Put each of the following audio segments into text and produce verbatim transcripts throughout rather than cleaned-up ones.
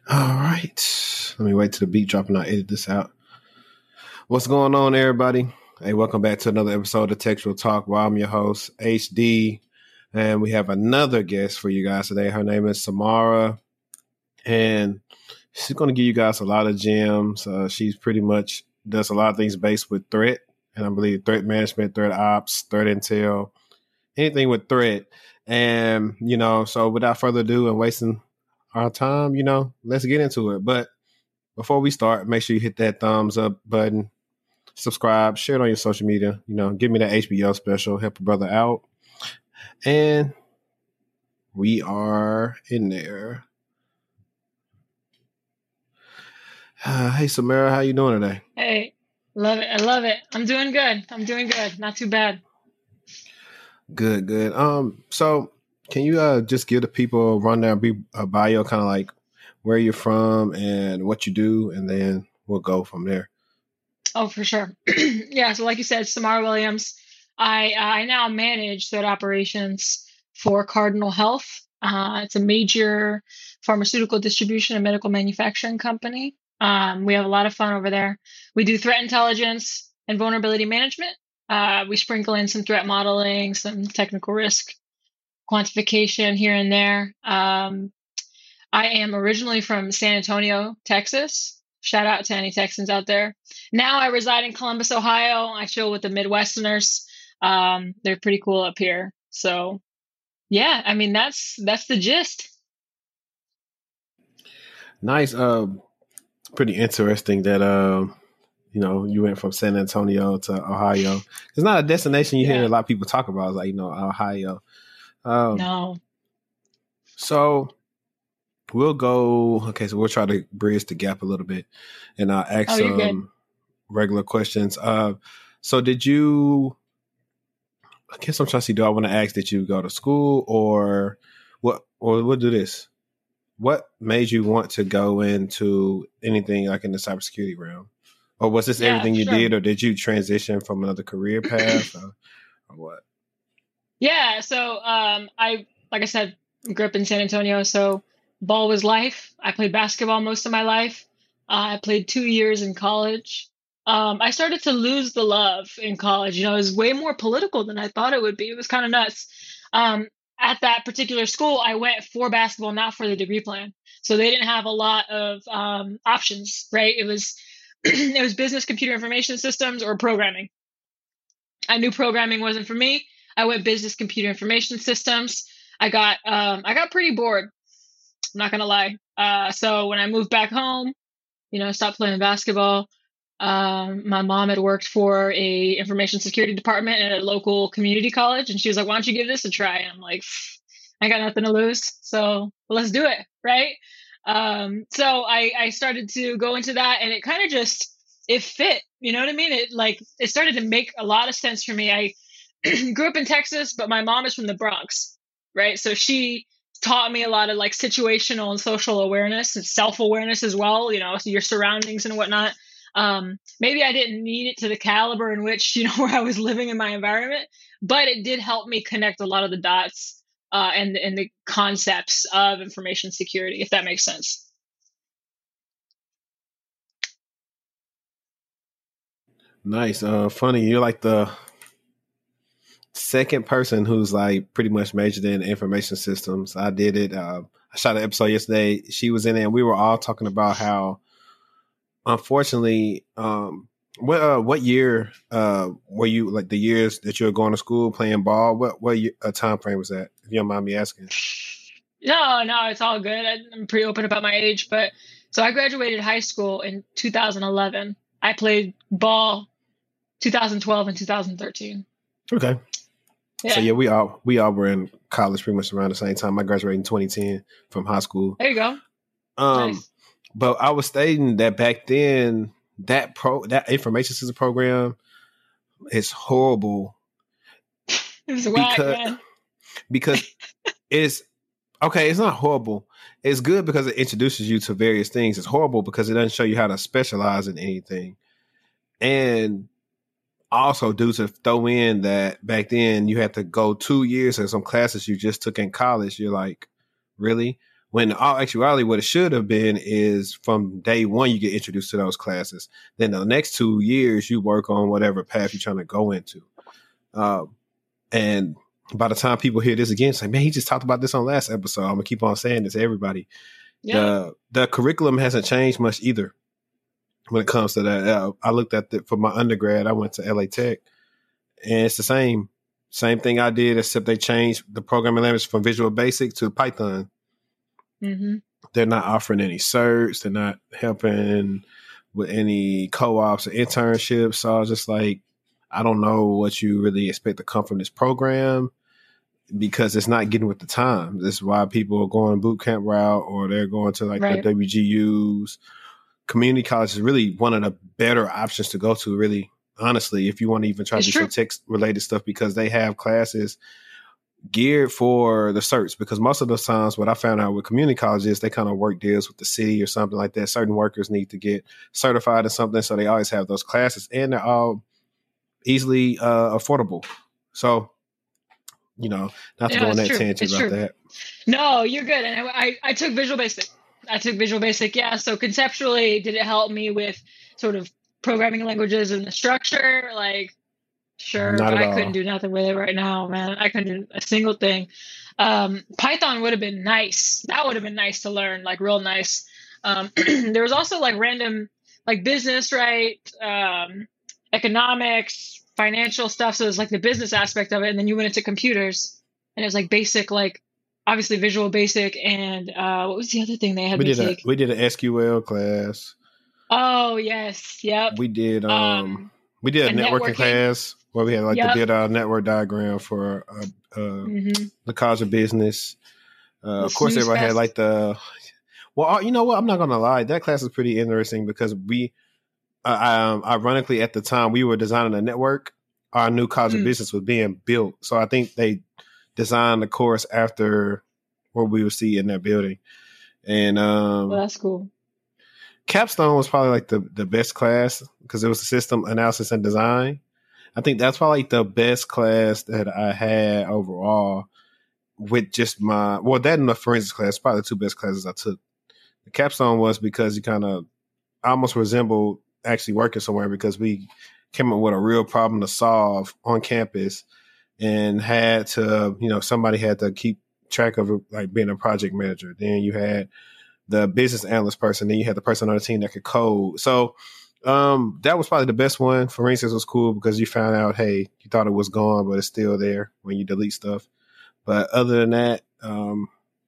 All right. Let me wait till the beat drop and I'll edit this out. What's going on, everybody? Hey, welcome back to another episode of Textual Talk, where I'm your host, H D. And we have another guest for you guys today. Her name is Samara. And she's going to give you guys a lot of gems. Uh, she's pretty much does a lot of things based with threat. And I believe threat management, threat ops, threat intel, anything with threat. And, you know, so without further ado and wasting our time, you know, let's get into it. But before we start, make sure you hit that thumbs up button, subscribe, share it on your social media, you know, give me that H B O special, help a brother out. And we are in there. Uh, hey, Samara, how you doing today? Hey, love it. I love it. I'm doing good. I'm doing good. Not too bad. Good, good. Um, so can you uh just give the people a rundown, be a bio, kind of like where you're from and what you do, and then we'll go from there. Oh, for sure. Yeah. So, like you said, Samara Williams. I I now manage threat operations for Cardinal Health. Uh, it's a major pharmaceutical distribution and medical manufacturing company. Um, we have a lot of fun over there. We do threat intelligence and vulnerability management. Uh, we sprinkle in some threat modeling, some technical risk quantification here and there. Um, I am originally from San Antonio, Texas. Shout out to any Texans out there. Now I reside in Columbus, Ohio. I chill with the Midwesterners. Um, they're pretty cool up here. So yeah, I mean, that's, that's the gist. Nice. Uh, pretty interesting that, um, you know, you went from San Antonio to Ohio. It's not a destination you Yeah. hear a lot of people talk about. It's like, you know, Ohio. Um, No. So we'll go. Okay, so we'll try to bridge the gap a little bit, and I'll ask Oh, you're good. some regular questions. Uh, so did you? I guess I'm trying to see. Do I want to ask that you go to school, or what? Or we'll do this. What made you want to go into anything like in the cybersecurity realm, or was this Yeah, everything you sure. did, or did you transition from another career path, or, or what? Yeah. So, um, I, like I said, grew up in San Antonio. So ball was life. I played basketball most of my life. Uh, I played two years in college. Um, I started to lose the love in college. You know, it was way more political than I thought it would be. It was kind of nuts. Um, at that particular school, I went for basketball, not for the degree plan. So they didn't have a lot of um, options, right? It was it was business, computer information systems, or programming. I knew programming wasn't for me. I went business, computer information systems. I got um, I got pretty bored. I'm not gonna lie. Uh, so when I moved back home, you know, stopped playing basketball. Um, my mom had worked for a information security department at a local community college, and she was like, "Why don't you give this a try?" And I'm like, "I got nothing to lose, so let's do it, right?" Um, so I I started to go into that, and it kind of just it fit. You know what I mean? It like it started to make a lot of sense for me. I grew up in Texas, but my mom is from the Bronx, right? So she taught me a lot of like situational and social awareness and self-awareness as well, you know, so your surroundings and whatnot. Um, maybe I didn't need it to the caliber in which, you know, where I was living in my environment, but it did help me connect a lot of the dots uh, and, and the concepts of information security, if that makes sense. Nice. Uh, funny. You're like the second person who's like pretty much majored in information systems. I did it. Uh, I shot an episode yesterday. She was in it, and we were all talking about how, unfortunately, um, what uh, what year uh, were you like the years that you were going to school playing ball? What what year, uh, time frame was that? If you don't mind me asking. No, no, it's all good. I- I'm pretty open about my age, but so I graduated high school in two thousand eleven. I played ball two thousand twelve and two thousand thirteen. Okay. So Yeah, yeah, we all we all were in college pretty much around the same time. I graduated in twenty ten from high school. there you go. Um, Nice. but I was stating that back then that pro that information system program is horrible It was whack, because man. because it's okay. It's not horrible. It's good because it introduces you to various things. It's horrible because it doesn't show you how to specialize in anything. And also, due to throw in that back then you had to go two years in some classes you just took in college. You're like, really? When in all actuality, what it should have been is from day one, you get introduced to those classes. Then the next two years, you work on whatever path you're trying to go into. Um, and by the time people hear this again, it's like, man, he just talked about this on last episode. I'm gonna keep on saying this to everybody. Yeah. The the curriculum hasn't changed much either when it comes to that. Uh, I looked at it for my undergrad. I went to L A Tech, and it's the same same thing I did, except they changed the programming language from Visual Basic to Python. Mm-hmm. They're not offering any certs. They're not helping with any co-ops or internships. So I was just like, I don't know what you really expect to come from this program, because it's not getting with the times. This is why people are going boot camp route, or they're going to like right. the W G Us. Community college is really one of the better options to go to, really, honestly, if you want to even try it's to do some tech related stuff, because they have classes geared for the certs. Because most of the times what I found out with community colleges, they kind of work deals with the city or something like that. Certain workers need to get certified in something, so they always have those classes, and they're all easily uh, affordable. So, you know, not to yeah, go on that true. tangent it's about true. that. No, you're good. And I, I, I took Visual Basic. I took Visual Basic. Yeah. So conceptually, did it help me with sort of programming languages and the structure? Like, sure. Not but I all. couldn't do nothing with it right now, man. I couldn't do a single thing. Um, Python would have been nice. That would have been nice to learn, like real nice. Um, there was also like random, like business, right? Um, economics, financial stuff. So it was like the business aspect of it. And then you went into computers, and it was like basic, like obviously Visual Basic. And uh, what was the other thing they had we me did take? A, we did an S Q L class. Oh, yes. Yep. We did, um, um we did a, a networking, networking class where we had like yep. the did our network diagram for uh, uh, mm-hmm. the College of Business. Uh, of course, everybody fast. had like the, well, you know what? I'm not going to lie. That class is pretty interesting because we, Uh, um, ironically, at the time we were designing a network, our new College mm. of Business was being built. So I think they designed the course after what we would see in that building. And um, well, that's cool. Capstone was probably like the, the best class because it was system analysis and design. I think that's probably like the best class that I had overall with just my, well, that and the forensics class, probably the two best classes I took. The Capstone was because you kind of almost resembled actually working somewhere, because we came up with a real problem to solve on campus and had to, you know, somebody had to keep track of it, like being a project manager. Then you had the business analyst person. Then you had the person on the team that could code. So um, that was probably the best one. Forensics was cool because you found out, hey, you thought it was gone, but it's still there when you delete stuff. But other than that, um,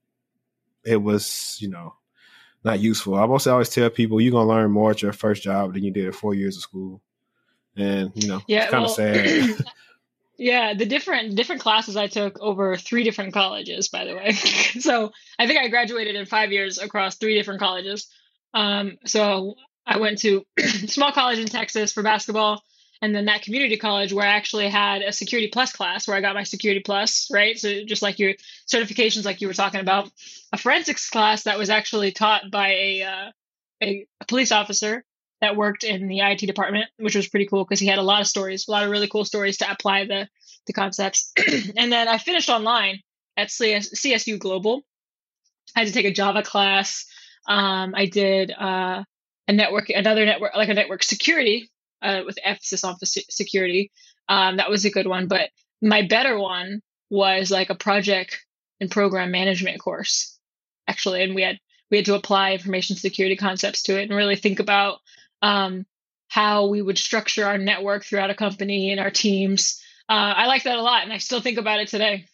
it was, you know, not useful. I mostly always tell people you're going to learn more at your first job than you did at four years of school. And, you know, yeah, it's kind well, of sad. Yeah, the different different classes I took over three different colleges, by the way. So I think I graduated in five years across three different colleges. Um, so I went to a small college in Texas for basketball, and then that community college where I actually had a Security Plus class where I got my Security Plus, right? So just like your certifications, like you were talking about, a forensics class that was actually taught by a uh, a, a police officer that worked in the I T department, which was pretty cool because he had a lot of stories, a lot of really cool stories to apply the the concepts. And then I finished online at C S U Global. I had to take a Java class. Um, I did uh, a network, another network, like a network security uh, with emphasis on security. Um, that was a good one. But my better one was like a project and program management course, actually. And we had we had to apply information security concepts to it and really think about um, how we would structure our network throughout a company and our teams. Uh, I like that a lot, and I still think about it today.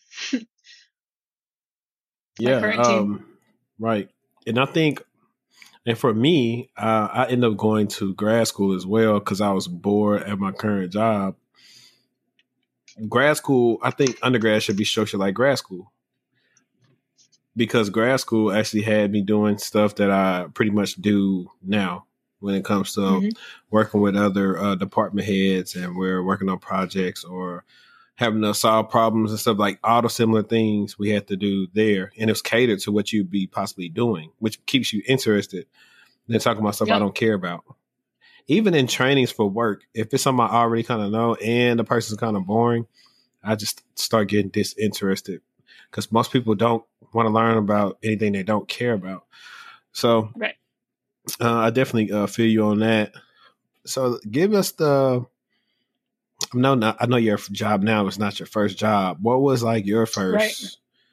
Yeah, um, right. And I think, and for me, uh, I ended up going to grad school as well because I was bored at my current job. Grad school, I think undergrad should be structured like grad school, because grad school actually had me doing stuff that I pretty much do now when it comes to mm-hmm. working with other uh, department heads, and we're working on projects or having to solve problems and stuff, like all the similar things we had to do there. And it's catered to what you'd be possibly doing, which keeps you interested. And then talking about stuff yep. I don't care about. Even in trainings for work, if it's something I already kind of know and the person's kind of boring, I just start getting disinterested. because most people don't want to learn about anything they don't care about. So Right. uh, I definitely uh, feel you on that. So give us the. No, not, I know your job now is not your first job. What was like your first Right.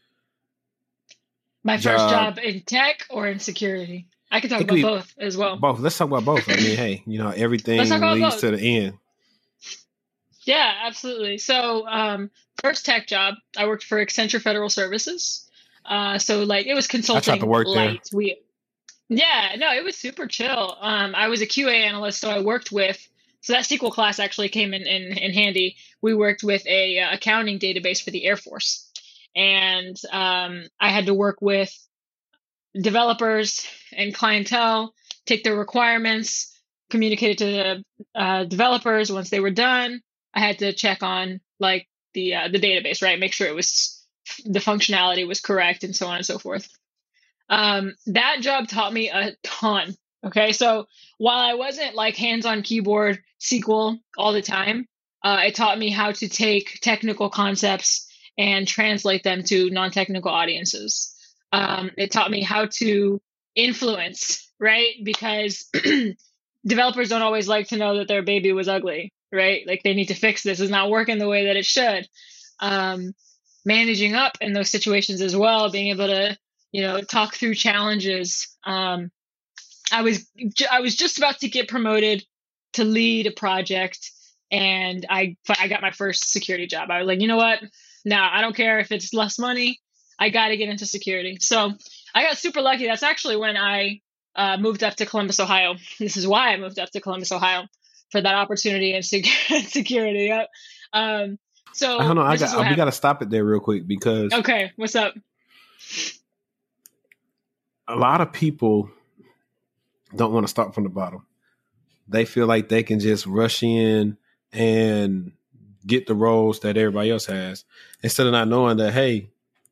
My job? first job in tech or in security? I can talk It could about be both as well. both. Let's talk about both. I mean, hey, you know, everything Let's talk about leads both. to the end. Yeah, absolutely. So, um, first tech job, I worked for Accenture Federal Services. Uh, so like it was I tried to consulting work there. light. We, yeah, no, it was super chill. Um, I was a Q A analyst, so I worked with. So that S Q L class actually came in in, in handy. We worked with a uh, accounting database for the Air Force, and um, I had to work with developers and clientele, take their requirements, communicate it to the uh, developers. Once they were done, I had to check on like the uh, the database, right? Make sure it was the functionality was correct, and so on and so forth. Um, that job taught me a ton. Okay, so while I wasn't like hands-on keyboard S Q L all the time, uh, it taught me how to take technical concepts and translate them to non-technical audiences. Um, it taught me how to influence, right? Because developers don't always like to know that their baby was ugly, right? Like they need to fix this. It's not working the way that it should. Um, managing up in those situations as well, being able to, you know, talk through challenges. Um, I was I was just about to get promoted to lead a project, and I I got my first security job. I was like, you know what? No, I don't care if it's less money. I got to get into security. So I got super lucky. That's actually when I uh, moved up to Columbus, Ohio. This is why I moved up to Columbus, Ohio, for that opportunity in sec- security. Yep. Um, so I don't know. I this is what got. We got happened. to stop it there real quick because Okay, what's up? a lot of people don't want to start from the bottom. They feel like they can just rush in and get the roles that everybody else has instead of not knowing that, hey,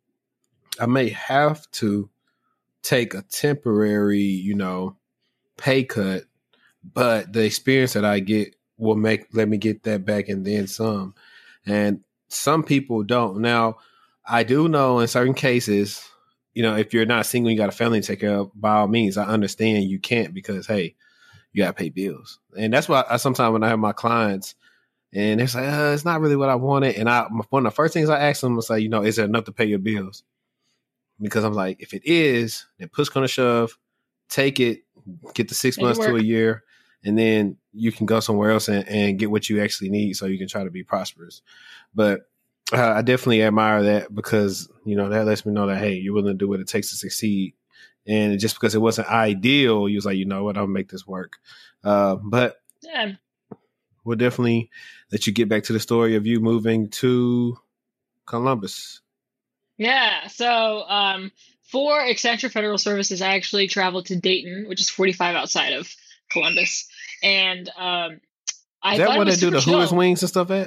I may have to take a temporary, you know, pay cut, but the experience that I get will make let me get that back and then some. And some people don't. Now, I do know in certain cases, you know, if you're not single, you got a family to take care of, by all means, I understand you can't because, hey, you got to pay bills. And that's why I sometimes when I have my clients and they're like, uh, it's not really what I wanted. And I, one of the first things I ask them is like, you know, is it enough to pay your bills? Because I'm like, if it is, then push gonna shove, take it, get the six Make it months to work. a year, and then you can go somewhere else and, and get what you actually need so you can try to be prosperous. But uh, I definitely admire that because, you know, that lets me know that, hey, you're willing to do what it takes to succeed. And just because it wasn't ideal, you was like, you know what, I'll make this work. Uh, but Yeah. we'll definitely let you get back to the story of you moving to Columbus. Yeah. So um, for Accenture Federal Services, I actually traveled to Dayton, which is forty-five outside of Columbus, and um, I Is that thought where it they was do super the Hooters chill. wings and stuff at?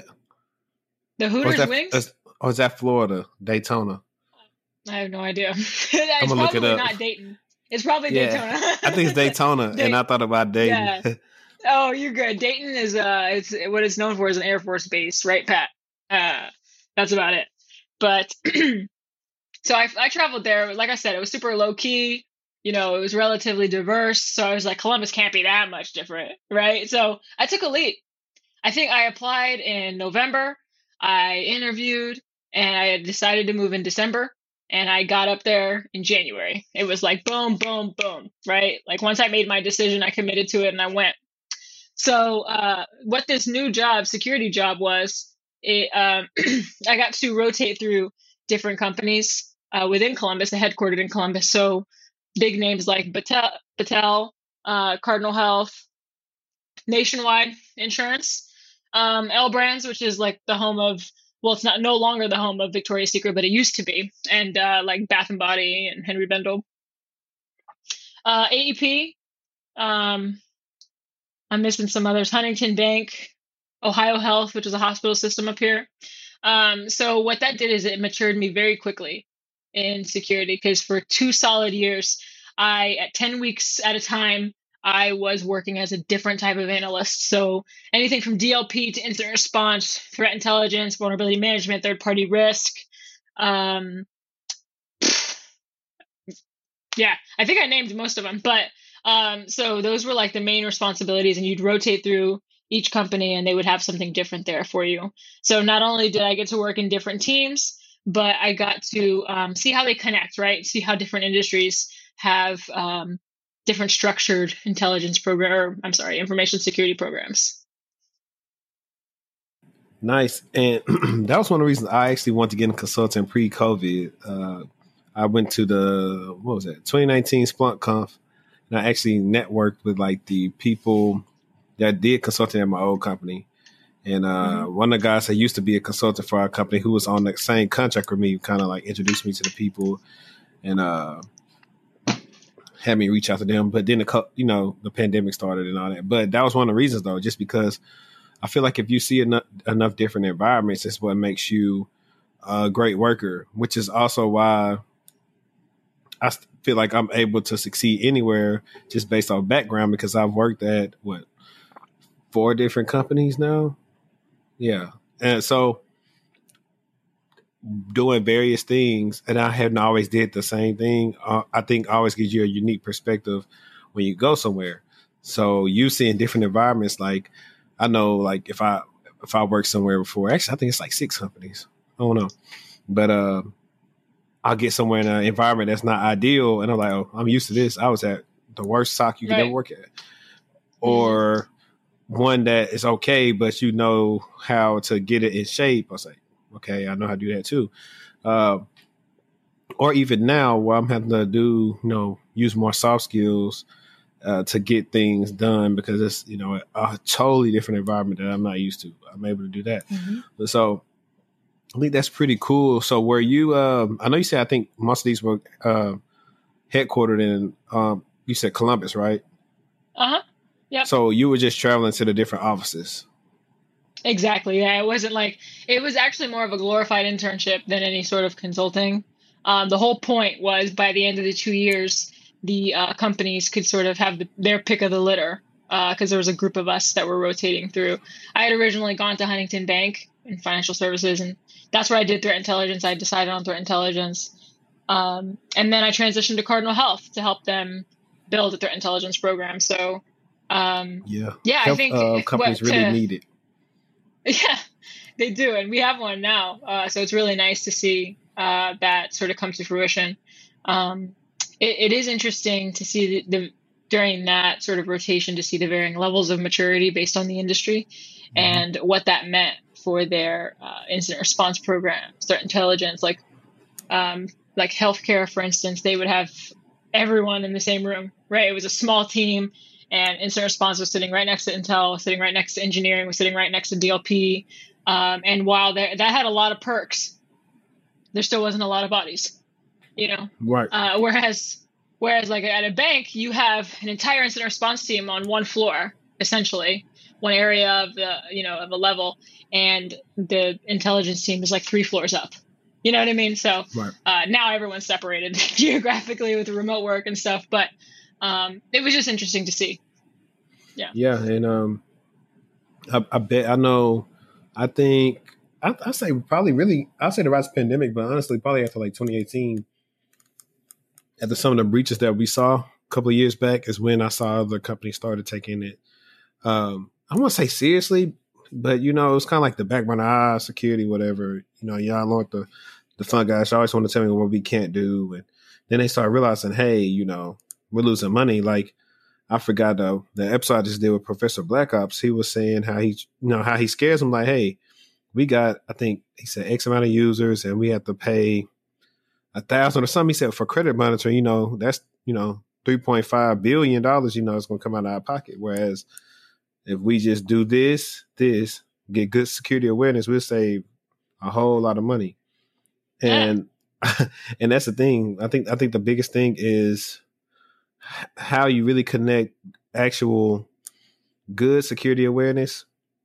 The Or is Hooters that wings? or is that Florida, Daytona? I have no idea. I'm It's gonna look it probably up. not Dayton. It's probably Yeah, Daytona. I think it's Daytona, and I Day- thought about Dayton. yeah. Oh, you're good. Dayton is uh, it's what it's known for is an Air Force base, right, Pat? Uh, that's about it. But so I, I traveled there. Like I said, it was super low key. You know, it was relatively diverse. So I was like, Columbus can't be that much different, right? So I took a leap. I think I applied in November. I interviewed, and I had decided to move in December. And I got up there in January. It was like boom, boom, boom, right? Like once I made my decision, I committed to it, and I went. So uh, what this new job, security job, was, it, um, I got to rotate through different companies uh, within Columbus, headquartered in Columbus. So big names like Battelle, Battelle uh, Cardinal Health, Nationwide Insurance, um, L Brands, which is like the home of, well, it's not no longer the home of Victoria's Secret, but it used to be, and uh, like Bath and Body and Henry Bendel, uh, A E P. Um, I'm missing some others. Huntington Bank, Ohio Health, which is a hospital system up here. Um, so what that did is it matured me very quickly in security because for two solid years, I, at ten weeks at a time, I was working as a different type of analyst. So anything from D L P to incident response, threat intelligence, vulnerability management, third party risk, um, Yeah, I think I named most of them, but um, so those were like the main responsibilities, and you'd rotate through each company, and they would have something different there for you. So not only did I get to work in different teams, but I got to um, see how they connect, right? See how different industries have um, different structured intelligence program, or I'm sorry, information security programs. Nice. And that was one of the reasons I actually wanted to get in consulting pre-COVID. Uh, I went to the, what was that, twenty nineteen Splunk Conf, and I actually networked with like the people that did consulting at my old company. And uh, mm-hmm. one of the guys that used to be a consultant for our company who was on the same contract with me kind of like introduced me to the people and uh, had me reach out to them. But then, the, you know, the pandemic started and all that. But that was one of the reasons, though, just because I feel like if you see enough, enough different environments, it's what makes you a great worker, which is also why I feel like I'm able to succeed anywhere just based on background, because I've worked at, what, four different companies now? Yeah. And so doing various things, and I hadn't always did the same thing, uh, I think always gives you a unique perspective when you go somewhere. So you see in different environments, like I know, like if I if I worked somewhere before, actually I think it's like six companies. I don't know, but uh, I'll get somewhere in an environment that's not ideal, and I'm like, oh, I'm used to this. I was at the worst sock you could right. ever work at, or mm-hmm. one that is okay, but you know how to get it in shape. I was like, okay, I know how to do that too. Uh, or even now, where I'm having to do, you know, use more soft skills uh, to get things done, because it's, you know, a, a totally different environment that I'm not used to. I'm able to do that. Mm-hmm. So I think that's pretty cool. So were you, um, I know you said, I think most of these were uh, headquartered in, um, you said Columbus, right? Uh-huh. Yeah. So you were just traveling to the different offices. Exactly. Yeah. It wasn't like, it was actually more of a glorified internship than any sort of consulting. Um, the whole point was by the end of the two years, the uh, companies could sort of have the, their pick of the litter, because uh, there was a group of us that were rotating through. I had originally gone to Huntington Bank in financial services, and that's where I did threat intelligence. I decided on threat intelligence. Um, and then I transitioned to Cardinal Health to help them build a threat intelligence program. So, um, yeah, yeah, Health, I think uh, companies what, really to, need it. Yeah, they do. And we have one now. Uh, so it's really nice to see uh, that sort of come to fruition. Um, it, it is interesting to see the, the during that sort of rotation to see the varying levels of maturity based on the industry mm-hmm. and what that meant for their uh, incident response programs, threat intelligence, like um, like healthcare, for instance. They would have everyone in the same room, right? It was a small team. And incident response was sitting right next to Intel, was sitting right next to engineering, was sitting right next to D L P. Um, and while that had a lot of perks, there still wasn't a lot of bodies, you know? Right. Uh, whereas, whereas like at a bank, you have an entire incident response team on one floor, essentially, one area of the, you know, of a level, and the intelligence team is like three floors up. You know what I mean? So right. uh, now everyone's separated geographically with remote work and stuff, but Um, it was just interesting to see. Yeah. Yeah. And, um, I, I bet I know, I think I, I say probably really, I'll say the rise of the pandemic, but honestly, probably after like twenty eighteen, after some of the breaches that we saw a couple of years back is when I saw the company started taking it. Um, I won't say seriously, but you know, it's kind of like the background eye security, whatever, you know, y'all know what the, the fun guys always want to tell me what we can't do. And then they start realizing, hey, you know, we're losing money. Like I forgot the the episode I just did with Professor Black Ops. He was saying how he, you know, how he scares them. Like, hey, we got, I think he said X amount of users, and we have to pay a thousand or something. He said for credit monitoring, you know, that's, you know, three point five billion dollars. You know, it's going to come out of our pocket. Whereas if we just do this, this, get good security awareness, we'll save a whole lot of money. And yeah. and that's the thing. I think I think the biggest thing is how you really connect actual good security awareness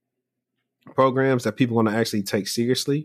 programs that people want to actually take seriously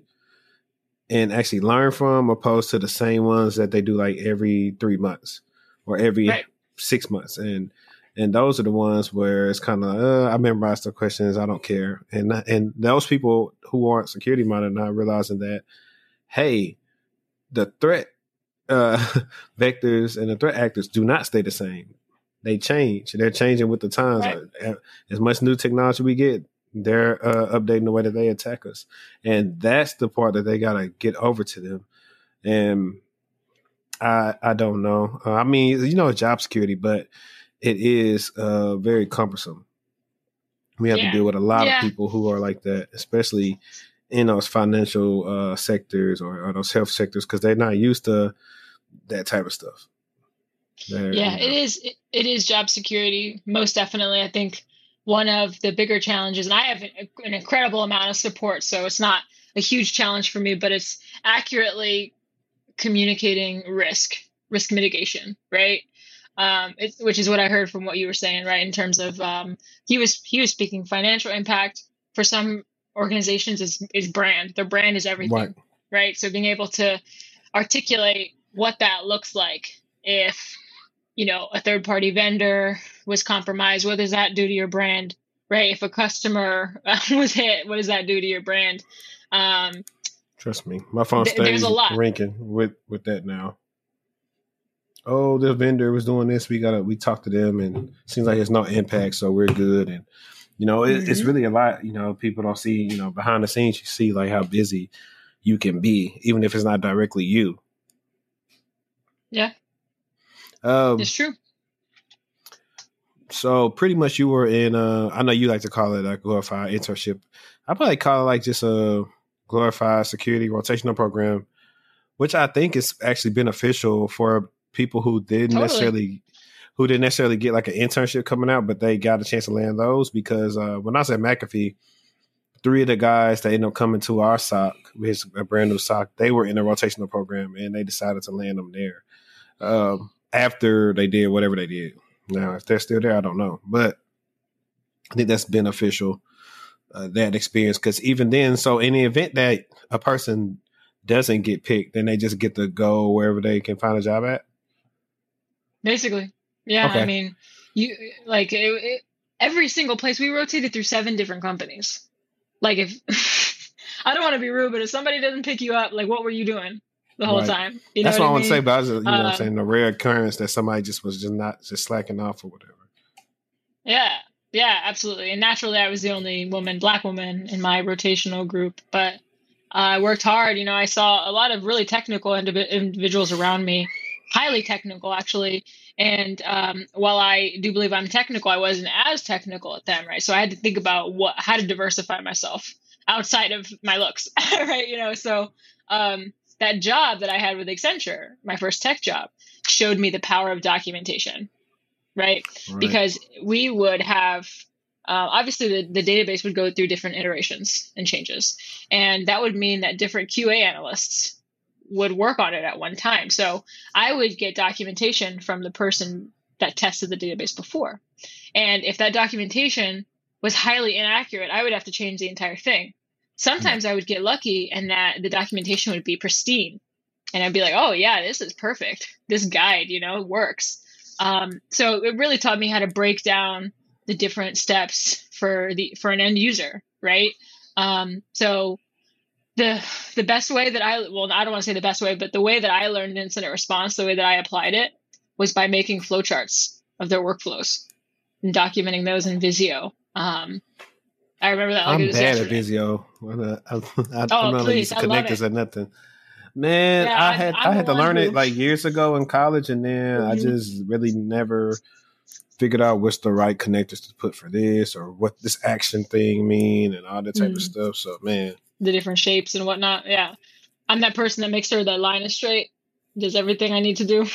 and actually learn from, opposed to the same ones that they do like every three months or every right. six months. And and those are the ones where it's kind of, uh, I memorize the questions, I don't care. And and those people who aren't security minded not realizing that, hey, the threat uh, vectors and the threat actors do not stay the same. They change. They're changing with the times. Right. As much new technology we get, they're uh, updating the way that they attack us. And that's the part that they got to get over to them. And I I don't know. Uh, I mean, you know, job security, but it is uh, very cumbersome. We have yeah. to deal with a lot yeah. of people who are like that, especially in those financial uh, sectors or, or those health sectors, because they're not used to that type of stuff. They're, yeah, you know. it is. It, it is job security, most definitely. I think one of the bigger challenges, and I have an, an incredible amount of support, so it's not a huge challenge for me, but it's accurately communicating risk, risk mitigation, right? Um, it's, which is what I heard from what you were saying, right? In terms of um, he was he was speaking financial impact. For some organizations, is is brand. Their brand is everything, right. right? So being able to articulate what that looks like if, you know, a third party vendor was compromised, what does that do to your brand, right? If a customer uh, was hit, what does that do to your brand? Um, Trust me, my phone th- stays ringing with with that now. Oh, this vendor was doing this. We gotta we talked to them, and it seems like there's no impact, so we're good. And you know, it, mm-hmm. it's really a lot. You know, people don't see. You know, behind the scenes, you see like how busy you can be, even if it's not directly you. Yeah, um, it's true. So pretty much, you were in. Uh, I know you like to call it a glorified internship. I probably call it like just a glorified security rotational program, which I think is actually beneficial for people who didn't totally. necessarily who didn't necessarily get like an internship coming out, but they got a chance to land those because uh, when I was at McAfee, three of the guys that ended up coming to our S O C, which is a brand new S O C, they were in a rotational program and they decided to land them there um, after they did whatever they did. Now, if they're still there, I don't know, but I think that's beneficial, uh, that experience, because even then, so in the event that a person doesn't get picked, then they just get to go wherever they can find a job at. Basically. Yeah. Okay. I mean, you like it, it, every single place we rotated through seven different companies. Like if I don't want to be rude, but if somebody doesn't pick you up, like what were you doing the whole right. time? You know That's what, what I mean? want to say, but I was, you know uh, what I'm saying, the rare occurrence that somebody just was just not just slacking off or whatever. Yeah. Yeah, absolutely. And naturally I was the only woman, black woman in my rotational group, but I worked hard. You know, I saw a lot of really technical indiv- individuals around me, highly technical, actually. And um, while I do believe I'm technical, I wasn't as technical at them, right? So I had to think about what how to diversify myself outside of my looks, right? You know, so um, that job that I had with Accenture, my first tech job, showed me the power of documentation, right? right. Because we would have Uh, obviously, the, the database would go through different iterations and changes. And that would mean that different Q A analysts would work on it at one time. So I would get documentation from the person that tested the database before. And if that documentation was highly inaccurate, I would have to change the entire thing. Sometimes I would get lucky and that the documentation would be pristine. And I'd be like, oh, yeah, this is perfect. This guide, you know, works. Um, so it really taught me how to break down the different steps for the for an end user, right? Um, so the the best way that I well, I don't want to say the best way, but the way that I learned incident response, the way that I applied it, was by making flowcharts of their workflows and documenting those in Visio. Um, I remember that. Like I'm it was bad yesterday. at Visio. I, I, I, oh, I'm not please, used to connectors or nothing. Man, yeah, I had I'm, I'm I had to learn who... it like years ago in college, and then mm-hmm. I just really never figured out what's the right connectors to put for this or what this action thing mean and all that type mm. of stuff. So, man. The different shapes and whatnot. Yeah. I'm that person that makes sure that line is straight, does everything I need to do.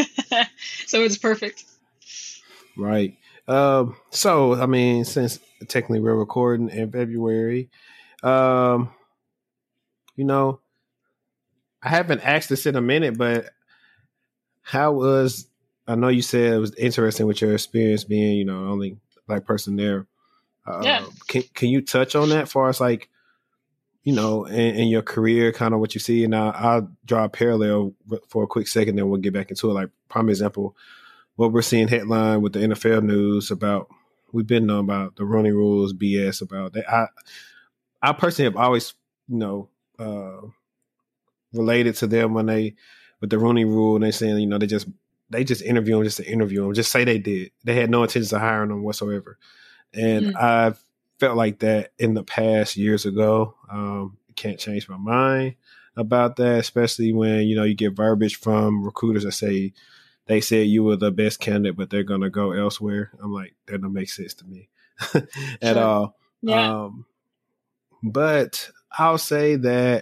So it's perfect. Right. Um, so, I mean, since technically we're recording in February, um, you know, I haven't asked this in a minute, but how was, I know you said it was interesting with your experience being, you know, only black person there. Uh, yeah. Can Can you touch on that as far as like, you know, in, in your career, kind of what you see? And I'll, I'll draw a parallel for a quick second, then we'll get back into it. Like, prime example, what we're seeing headline with the N F L news about, we've been knowing about the Rooney Rules B S about that. I, I personally have always, you know, uh, related to them when they with the Rooney Rule, and they saying, you know, they just they just interview them just to interview them, just say they did. They had no intentions of hiring them whatsoever. And mm. I felt like that in the past years ago. Um, can't change my mind about that, especially when, you know, you get verbiage from recruiters that say they said you were the best candidate, but they're going to go elsewhere. I'm like, that don't make sense to me at sure. all. Yeah. Um, but I'll say that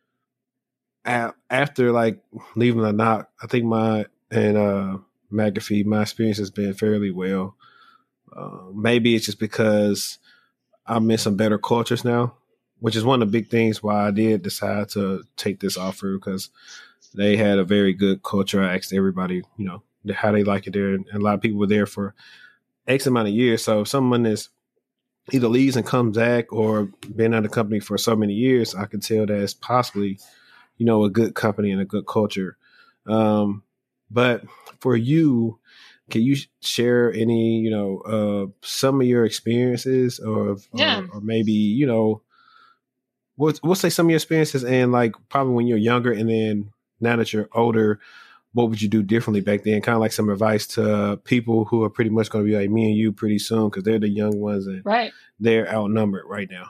after like leaving the knock, I think my and uh, McAfee, my experience has been fairly well. Uh, maybe it's just because I'm in some better cultures now, which is one of the big things why I did decide to take this offer, because they had a very good culture. I asked everybody, you know, how they like it there, and a lot of people were there for X amount of years. So if someone is either leaves and comes back or been at the company for so many years, I can tell that it's possibly, you know, a good company and a good culture. Um, but for you, can you share any, you know, uh, some of your experiences or, yeah. or, or maybe, you know, we'll, we'll say some of your experiences and like probably when you're younger and then now that you're older, what would you do differently back then? Kind of like some advice to people who are pretty much going to be like me and you pretty soon, because they're the young ones and right. they're outnumbered right now.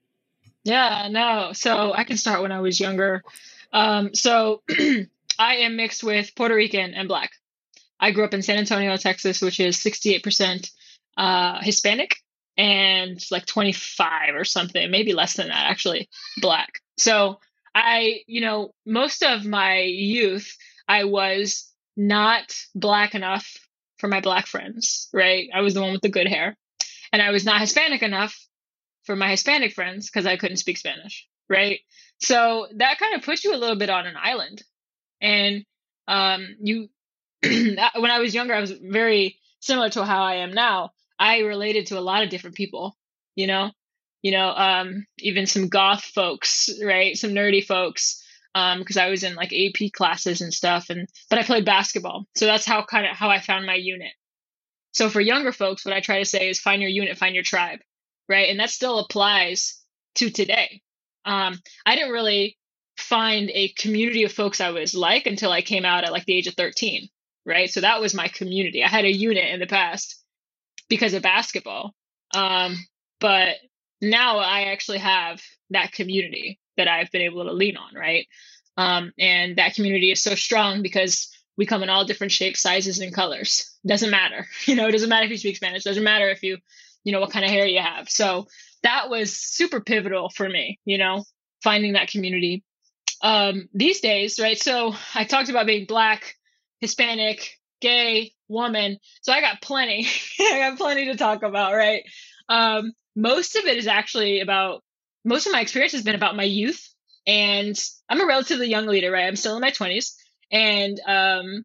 Yeah, no. So I can start when I was younger. Um, so I am mixed with Puerto Rican and Black. I grew up in San Antonio, Texas, which is sixty-eight percent uh, Hispanic and like twenty-five or something, maybe less than that, actually, Black. So I, you know, most of my youth, I was not Black enough for my Black friends, right? I was the one with the good hair. And I was not Hispanic enough for my Hispanic friends because I couldn't speak Spanish, right? So that kind of puts you a little bit on an island. And um, you, when I was younger, I was very similar to how I am now. I related to a lot of different people, you know, you know, um, even some goth folks, right? Some nerdy folks, um, because I was in like A P classes and stuff. And but I played basketball, so that's how kind of how I found my unit. So for younger folks, what I try to say is find your unit, find your tribe, right? And that still applies to today. Um, I didn't really find a community of folks I was like until I came out at like the age of thirteen, right? So that was my community. I had a unit in the past because of basketball. Um, but now I actually have that community that I've been able to lean on, right? Um, and that community is so strong because we come in all different shapes, sizes, and colors. Doesn't matter. You know, it doesn't matter if you speak Spanish. Doesn't matter if you, you know, what kind of hair you have. So that was super pivotal for me, you know, finding that community. Um, these days, right? So I talked about being Black, Hispanic, gay, woman. So I got plenty. I got plenty to talk about, right? Um, most of it is actually about, most of my experience has been about my youth. And I'm a relatively young leader, right? I'm still in my twenties. And um,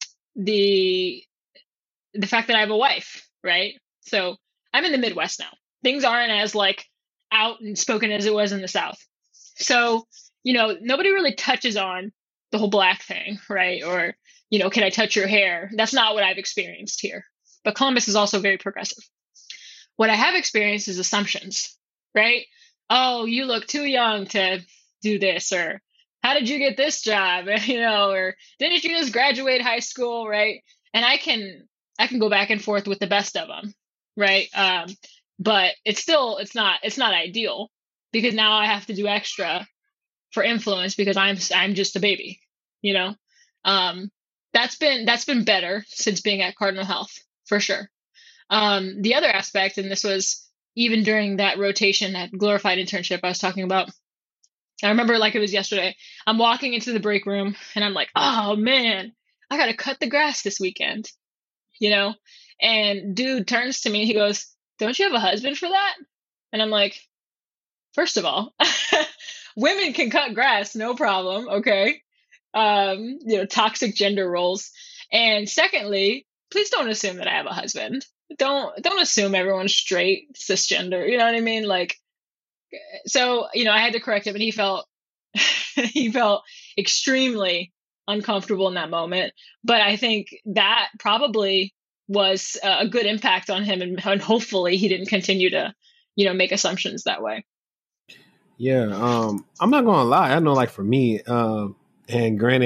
the the fact that I have a wife, right? So I'm in the Midwest now. Things aren't as like out and spoken as it was in the South. So, you know, nobody really touches on the whole Black thing, right? Or, you know, can I touch your hair? That's not what I've experienced here. But Columbus is also very progressive. What I have experienced is assumptions, right? Oh, you look too young to do this, or how did you get this job? You know, or didn't you just graduate high school, right? And I can I can go back and forth with the best of them, right? Um, but it's still it's not it's not ideal, because now I have to do extra for influence because I'm I'm just a baby, you know. Um, that's been that's been better since being at Cardinal Health, for sure. Um, the other aspect, and this was even during that rotation, that glorified internship I was talking about. I remember like it was yesterday. I'm walking into the break room and I'm like, oh man, I got to cut the grass this weekend, you know? And dude turns to me and he goes, don't you have a husband for that? And I'm like, first of all, women can cut grass, no problem. Okay. Um, you know, toxic gender roles. And secondly, please don't assume that I have a husband. Don't, don't assume everyone's straight, cisgender. You know what I mean? Like, so, you know, I had to correct him, and he felt, he felt extremely uncomfortable in that moment. But I think that probably was a good impact on him, and, and hopefully he didn't continue to, you know, make assumptions that way. Yeah. Um, I'm not going to lie. I know, like for me, um, and granted,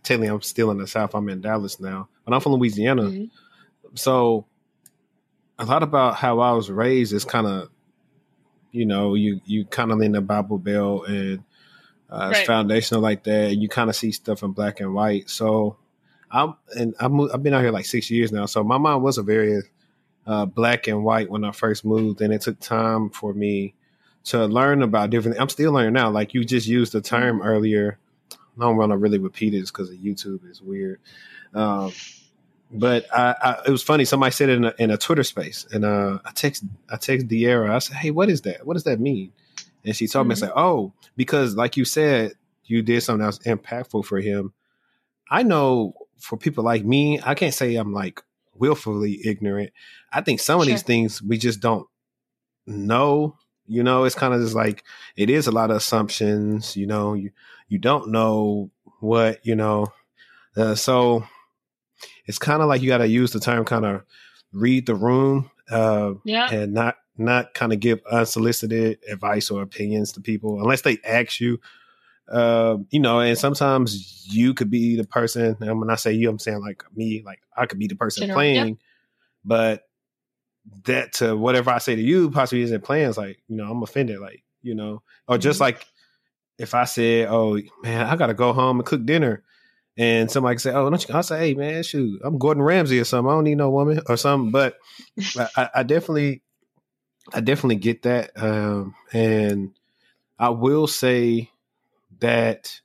technically I'm still in the South. I'm in Dallas now, but I'm from Louisiana. Mhm. So a lot about how I was raised is kind of, you know, you you kind of in the Bible Belt and uh, it's Right. foundational like that. And you kind of see stuff in black and white. So I'm and I'm, I've been out here like six years now. So my mom was a very uh, black and white when I first moved, and it took time for me to learn about different. I'm still learning now. Like you just used the term Mhm. earlier. I don't want to really repeat it because of YouTube is weird. Um, but I, I, it was funny. Somebody said it in a, in a Twitter space, and uh, I text I text De'Ara. I said, "Hey, what is that? What does that mean?" And she told me, "I Mhm. said, oh, because like you said, you did something that was impactful for him." I know for people like me, I can't say I'm like willfully ignorant. I think some of these Sure. things we just don't know. You know, it's kind of just like it is a lot of assumptions. You know, you you don't know what you know, uh, so it's kind of like you got to use the term kind of read the room uh, Yeah. and not not kind of give unsolicited advice or opinions to people unless they ask you. Uh, you know, and sometimes you could be the person. And when I say you, I'm saying like me, like I could be the person General. Yep. playing, but that to whatever I say to you possibly isn't playing. It's like, you know, I'm offended, like, you know, or just Mhm. like if I said, oh man, I got to go home and cook dinner. And somebody can say, "Oh, don't you?" I say, "Hey, man, shoot, I'm Gordon Ramsay or something. I don't need no woman or something." But I, I definitely, I definitely get that, um, and I will say that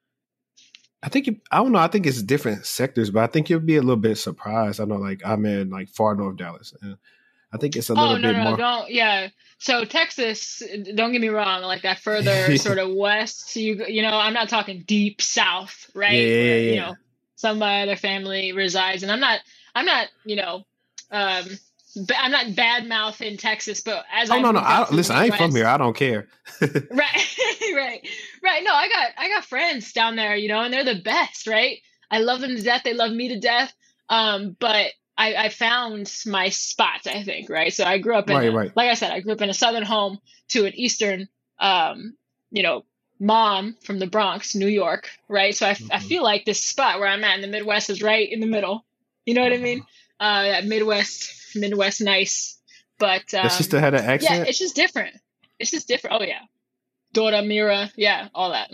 I think you, I don't know. I think it's different sectors, but I think you'll be a little bit surprised. I know, like I'm in like far north Dallas, and I think it's a Oh little no bit no more. don't yeah. So Texas, don't get me wrong, like that further sort of west. You you know, I'm not talking deep south, Yeah, right? yeah, Where you yeah, yeah. know some of my other family resides, and I'm not I'm not you know um ba- I'm not bad mouth in Texas, but as Oh I no, no. moved out I, to the listen, I ain't from here. Midwest, I don't care. right, right, right. No, I got I got friends down there, you know, and they're the best, right? I love them to death. They love me to death. Um, but I, I found my spot, I think, right? So I grew up in Right, a, right. like I said, I grew up in a southern home to an eastern, um, you know, mom from the Bronx, New York, right? So I, I Mm-hmm. feel like this spot where I'm at in the Midwest is right in the middle. You know what I Uh-huh. mean? Uh, that Midwest, Midwest nice. But Does she still um, have that yeah, accent? it's just different. It's just different. Oh yeah, Dora, Mira, yeah, all that.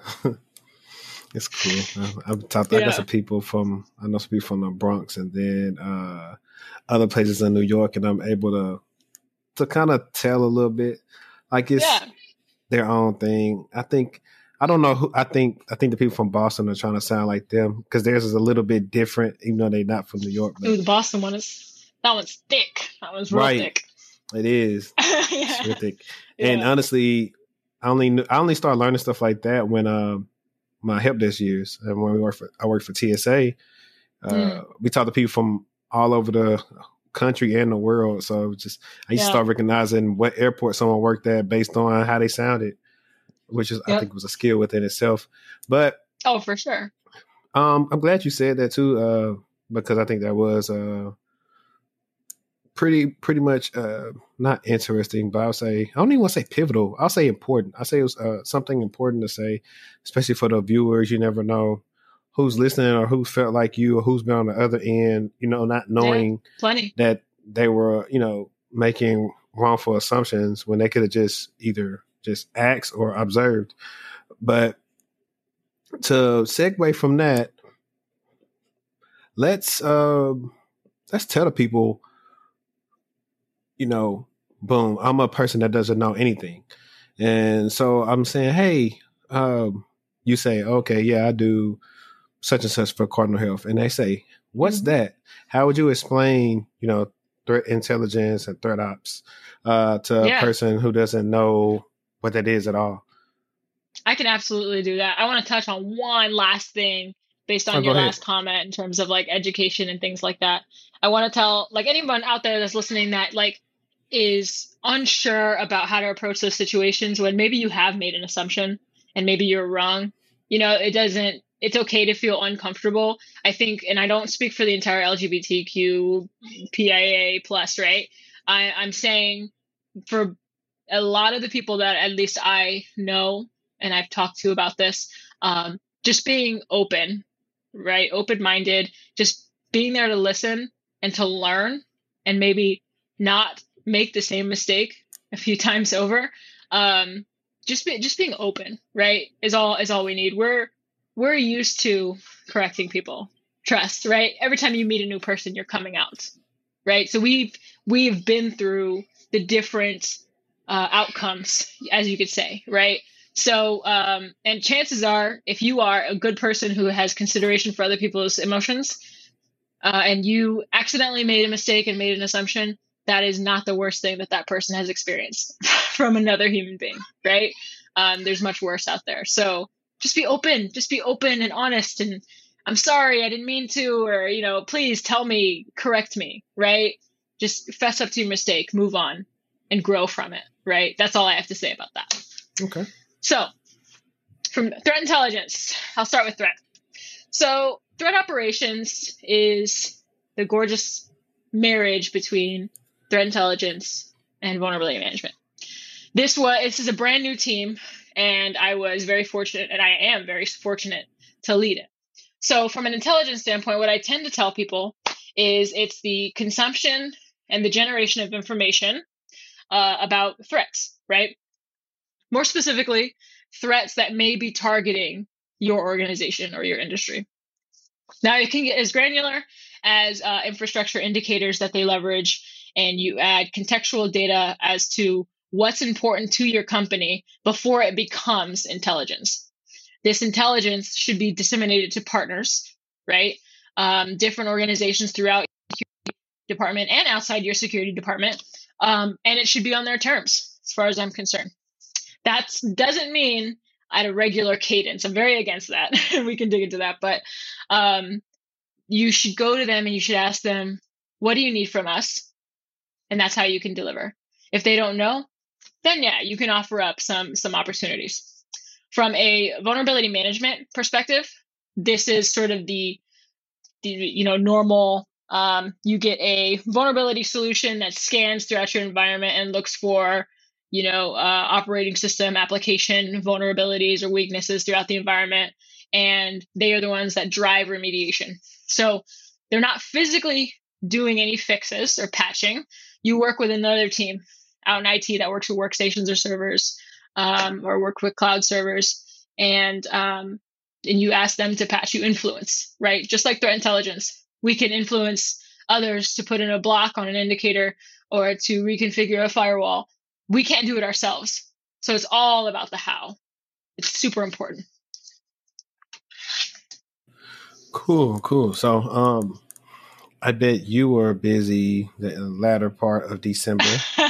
It's cool. I- I've talked. I got Yeah, some people from. I know some people from the Bronx, and then uh, other places in New York, and I'm able to to kind of tell a little bit. Like it's yeah. their own thing. I think. I don't know who. I think. I think the people from Boston are trying to sound like them because theirs is a little bit different, even though they're not from New York. Ooh, But the Boston one is that one's thick. That one's real right, thick. it is. It's Yeah, really thick. And yeah. honestly, I only knew, I only started learning stuff like that when uh, my help desk years and when we worked for I worked for T S A. Uh, Mm, we talked to people from all over the country and the world. So it was just I used to yeah. start recognizing what airport someone worked at based on how they sounded, which is I Yep. think was a skill within itself. But Oh, for sure. um, I'm glad you said that too, uh, because I think that was uh, pretty pretty much uh, not interesting, but I'll say I don't even want to say pivotal. I'll say important. I'll say it was uh, something important to say, especially for the viewers. You never know who's listening or who felt like you or who's been on the other end. You know, not Yeah, knowing plenty. that they were you know making wrongful assumptions when they could have just either just asked or observed. But to segue from that, let's uh, let's tell the people you know, boom, I'm a person that doesn't know anything. And so I'm saying, hey, um, you say, okay, yeah, I do such and such for Cardinal Health. And they say, what's Hmm. that? How would you explain, you know, threat intelligence and threat ops uh, to a Yeah, person who doesn't know what that is at all? I can absolutely do that. I want to touch on one last thing based Oh, on go your ahead. last comment in terms of like education and things like that. I want to tell like anyone out there that's listening that like is unsure about how to approach those situations when maybe you have made an assumption and maybe you're wrong. You know, it doesn't it's okay to feel uncomfortable. I think, and I don't speak for the entire L G B T Q P I A plus, right? I, I'm saying for a lot of the people that at least I know and I've talked to about this, um, just being open, right? Open-minded, just being there to listen and to learn and maybe not make the same mistake a few times over. Um, just be, just being open, right? Is all, is all we need. We're, we're used to correcting people. Trust, right? Every time you meet a new person, you're coming out, right? So we've, we've been through the different uh, outcomes, as you could say, right? So, um, and chances are, if you are a good person who has consideration for other people's emotions, uh, and you accidentally made a mistake and made an assumption, that is not the worst thing that that person has experienced from another human being, right? Um, there's much worse out there. So just be open, just be open and honest. And I'm sorry, I didn't mean to, or, you know, please tell me, correct me, right? Just fess up to your mistake, move on, and grow from it, right? That's all I have to say about that. Okay. So from threat intelligence, I'll start with threat. So threat operations is the gorgeous marriage between threat intelligence and vulnerability management. This was, this is a brand new team, and I was very fortunate, and I am very fortunate to lead it. So from an intelligence standpoint, what I tend to tell people is it's the consumption and the generation of information uh, about threats, right? More specifically, threats that may be targeting your organization or your industry. Now, it can get as granular as uh, infrastructure indicators that they leverage, and you add contextual data as to what's important to your company before it becomes intelligence. This intelligence should be disseminated to partners, right? Um, different organizations throughout your security department and outside your security department, um, and it should be on their terms, as far as I'm concerned. That doesn't mean at a regular cadence. I'm very against that. We can dig into that. But um, you should go to them and you should ask them, what do you need from us? And that's how you can deliver. If they don't know, then yeah, you can offer up some, some opportunities. From a vulnerability management perspective, this is sort of the, the you know, normal, um, you get a vulnerability solution that scans throughout your environment and looks for you know, uh, operating system application vulnerabilities or weaknesses throughout the environment. And they are the ones that drive remediation. So they're not physically doing any fixes or patching. You work with another team out in I T that works with workstations or servers, um, or work with cloud servers. And, um, and you ask them to patch, you influence, right? Just like threat intelligence, we can influence others to put in a block on an indicator or to reconfigure a firewall. We can't do it ourselves. So it's all about the how. It's super important. Cool, cool. So um, I bet you were busy the latter part of December. uh,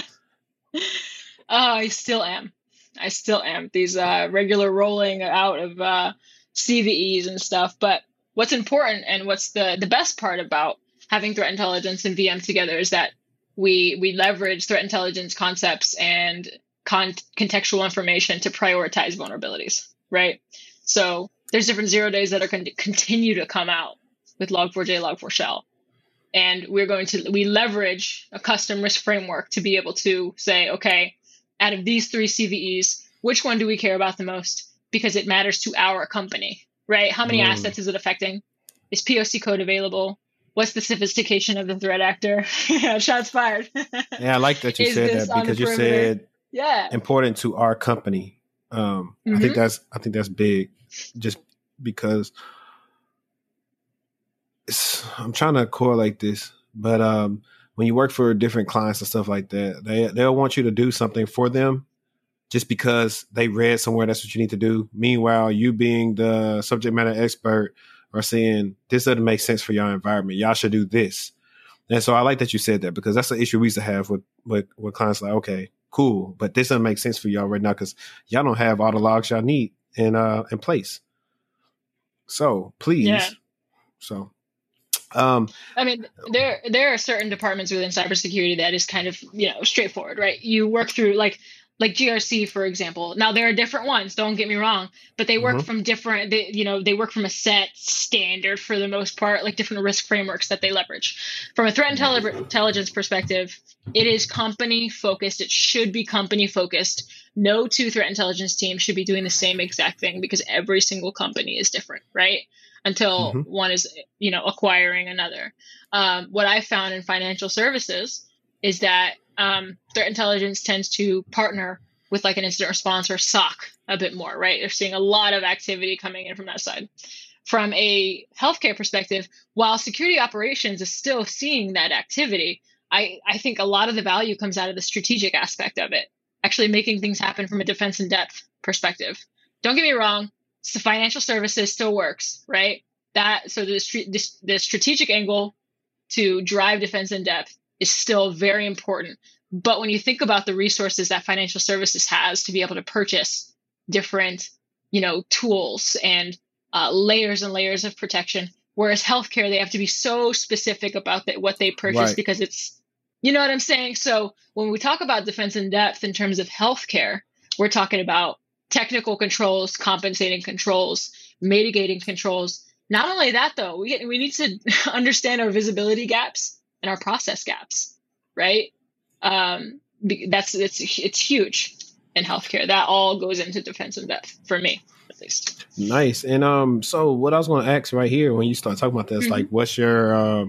I still am. I still am. These uh, regular rolling out of uh, C V Es and stuff. But what's important and what's the, the best part about having threat intelligence and V M together is that We we leverage threat intelligence concepts and con- contextual information to prioritize vulnerabilities, right? So there's different zero days that are going to continue to come out with log four j, log four shell. And we're going to, we leverage a custom risk framework to be able to say, okay, out of these three C V Es, which one do we care about the most? Because it matters to our company, right? How many mm. assets is it affecting? Is P O C code available? What's the sophistication of the threat actor? Shots fired. Yeah, I like that you said that because you said yeah. important to our company. Um, mm-hmm. I think that's I think that's big, just because it's, I'm trying to correlate this, but um, when you work for different clients and stuff like that, they they'll want you to do something for them just because they read somewhere that's what you need to do. Meanwhile, you being the subject matter expert are saying, this doesn't make sense for your environment. Y'all should do this. And so I like that you said that because that's the issue we used to have with, with, with clients like, okay, cool, but this doesn't make sense for y'all right now because y'all don't have all the logs y'all need in, uh, in place. So please. Yeah. So, um, I mean, there, there are certain departments within cybersecurity that is kind of, you know, straightforward, right? You work through like, like G R C, for example. Now there are different ones, don't get me wrong, but they work mm-hmm. from different, they, you know, they work from a set standard for the most part, like different risk frameworks that they leverage. From a threat intelli- intelligence perspective, it is company focused. It should be company focused. No two threat intelligence teams should be doing the same exact thing because every single company is different, right? until Mm-hmm. one is, you know, acquiring another. Um, what I found in financial services is that um, threat intelligence tends to partner with like an incident response or S O C a bit more, right? They're seeing a lot of activity coming in from that side. From a healthcare perspective, while security operations is still seeing that activity, I, I think a lot of the value comes out of the strategic aspect of it, actually making things happen from a defense in depth perspective. Don't get me wrong, so financial services still works, right? That so the, the the strategic angle to drive defense in depth is still very important. But when you think about the resources that financial services has to be able to purchase different, you know, tools and uh, layers and layers of protection, whereas healthcare, they have to be so specific about the, what they purchase Right. because it's, you know what I'm saying? So when we talk about defense in depth in terms of healthcare, we're talking about technical controls, compensating controls, mitigating controls. Not only that, though, we get, we need to understand our visibility gaps and our process gaps, right? Um, that's it's it's huge in healthcare. That all goes into defense in depth for me, at least. Nice. And um, so what I was going to ask right here when you start talking about this, mm-hmm. like, what's your uh,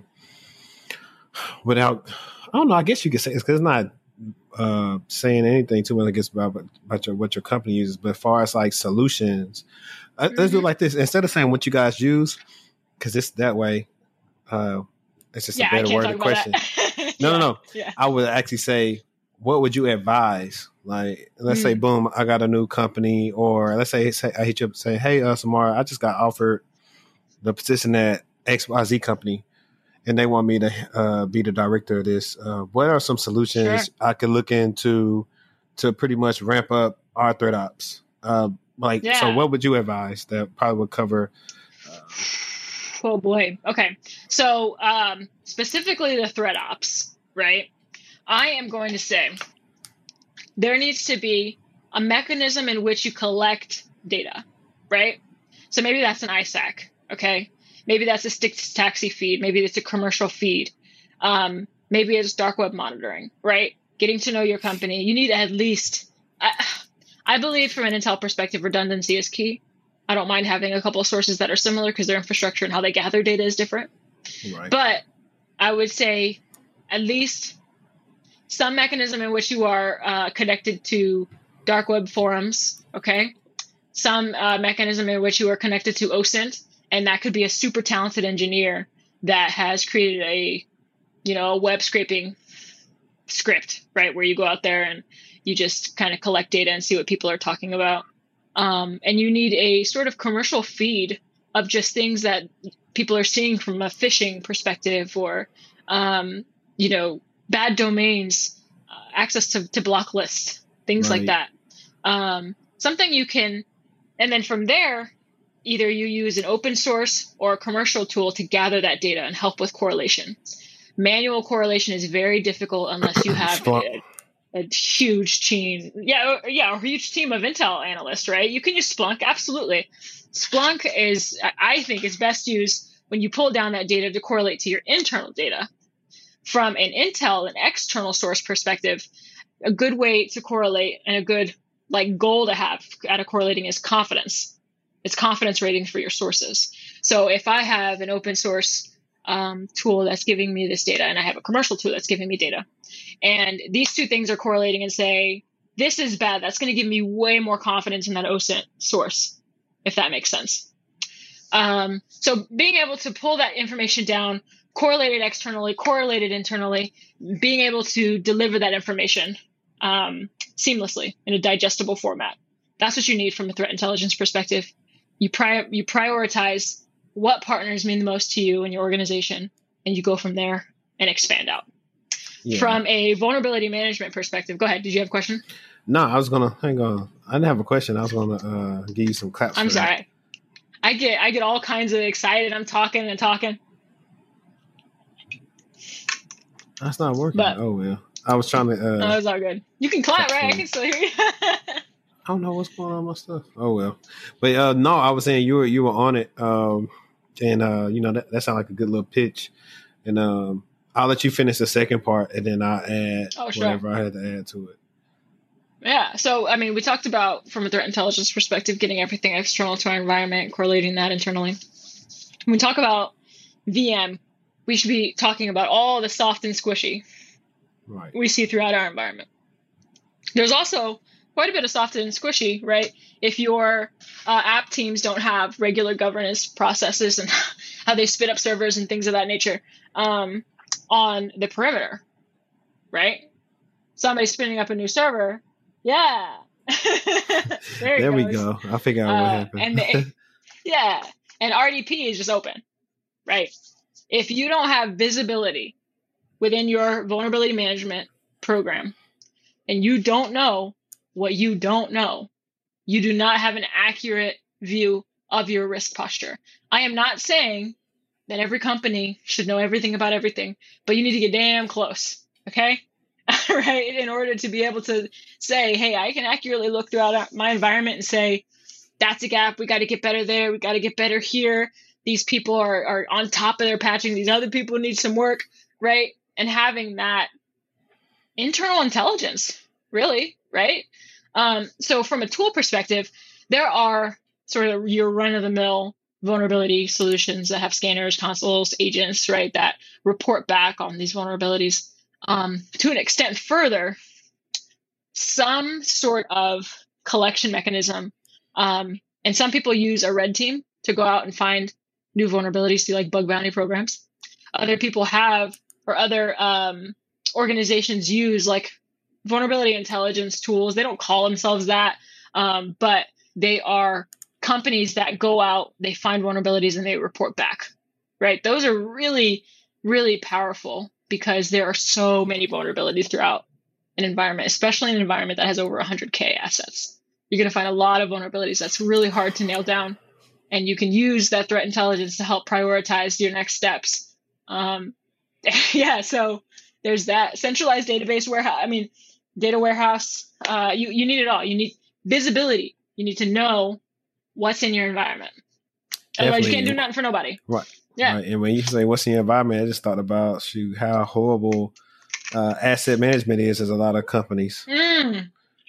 without I don't know. I guess you could say it's because it's not uh, saying anything too much, I guess, about about your what your company uses. But as far as like solutions, uh, mm-hmm. let's do it like this. Instead of saying what you guys use, because it's that way. Uh, it's just yeah, a better worded question. no, yeah. no, no. Yeah. I would actually say, what would you advise? Like, let's mm. say, boom, I got a new company, or let's say, say I hit you up and say, hey, uh, Samara, I just got offered the position at X Y Z company, and they want me to uh, be the director of this. Uh, what are some solutions sure. I could look into to pretty much ramp up our threat ops? Uh, like, yeah. So what would you advise that probably would cover? Uh, oh boy. Okay. So um, specifically the threat ops, right? I am going to say there needs to be a mechanism in which you collect data, right? So maybe that's an I SAC, okay? Maybe that's a stick taxi feed. Maybe it's a commercial feed. Um, maybe it's dark web monitoring, right? Getting to know your company. You need at least, I, I believe from an Intel perspective, redundancy is key. I don't mind having a couple of sources that are similar because their infrastructure and how they gather data is different. Right. But I would say at least some mechanism in which you are uh, connected to dark web forums, okay? Some uh, mechanism in which you are connected to O S I N T, and that could be a super talented engineer that has created a, you know, a web scraping script, right? Where you go out there and you just kind of collect data and see what people are talking about. Um, and you need a sort of commercial feed of just things that people are seeing from a phishing perspective or, um, you know, bad domains, uh, access to, to block lists, things right. like that. Um, something you can, and then from there, either you use an open source or a commercial tool to gather that data and help with correlation. Manual correlation is very difficult unless you have a, a huge team. Yeah, or, yeah, a huge team of Intel analysts, right? You can use Splunk, absolutely. Splunk is, I think, is best used when you pull down that data to correlate to your internal data. From an Intel and external source perspective, a good way to correlate and a good like goal to have out of correlating is confidence. It's confidence ratings for your sources. So if I have an open source um, tool that's giving me this data and I have a commercial tool that's giving me data, and these two things are correlating and say, this is bad, that's going to give me way more confidence in that O S I N T source, if that makes sense. Um, so being able to pull that information down, correlate it externally, correlate it internally, being able to deliver that information um, seamlessly in a digestible format. That's what you need from a threat intelligence perspective. You pri- you prioritize what partners mean the most to you and your organization, and you go from there and expand out. Yeah. From a vulnerability management perspective, go ahead. Did you have a question? No, I was gonna hang on. I didn't have a question. I was gonna uh, give you some claps. I'm for sorry. That. I get I get all kinds of excited. I'm talking and talking. That's not working. But, oh well. I was trying to. Uh, oh, it's all good. You can clap, right? I can still hear you. I don't know what's going on with my stuff. Oh well, but uh, no, I was saying you were you were on it, um, and uh, you know that, that sounded like a good little pitch, and um, I'll let you finish the second part, and then I'll add oh, sure. whatever I had to add to it. Yeah, so I mean, we talked about from a threat intelligence perspective, getting everything external to our environment, correlating that internally. when we talk about V M, we should be talking about all the soft and squishy right. we see throughout our environment. There's also quite a bit of soft and squishy, right? If your uh, app teams don't have regular governance processes and how they spit up servers and things of that nature um, on the perimeter, right? Somebody spinning up a new server. Yeah. there there goes. we go. I figured out uh, what happened. and they, yeah. And R D P is just open, right? If you don't have visibility within your vulnerability management program and you don't know what you don't know, you do not have an accurate view of your risk posture. I am not saying that every company should know everything about everything, but you need to get damn close, okay? Right? In order to be able to say, hey, I can accurately look throughout my environment and say, that's a gap. We got to get better there. We got to get better here. These people are, are on top of their patching. These other people need some work, right? And having that internal intelligence, really, right? Um, so from a tool perspective, there are sort of your run-of-the-mill vulnerability solutions that have scanners, consoles, agents, right, that report back on these vulnerabilities. Um, to an extent further, some sort of collection mechanism. Um, and some people use a red team to go out and find new vulnerabilities through like bug bounty programs. Other people have, or other um, organizations use like vulnerability intelligence tools. They don't call themselves that, um, but they are companies that go out, they find vulnerabilities and they report back, right? Those are really, really powerful because there are so many vulnerabilities throughout an environment, especially an environment that has over one hundred K assets. You're going to find a lot of vulnerabilities that's really hard to nail down. And you can use that threat intelligence to help prioritize your next steps. Um, yeah, so there's that centralized database warehouse. I mean, data warehouse. Uh, you you need it all. You need visibility. You need to know what's in your environment. Definitely. Otherwise, you can't do nothing for nobody. Right. Yeah. Right. And when you say what's in your environment, I just thought about shoot how horrible uh, asset management is as a lot of companies. Mm.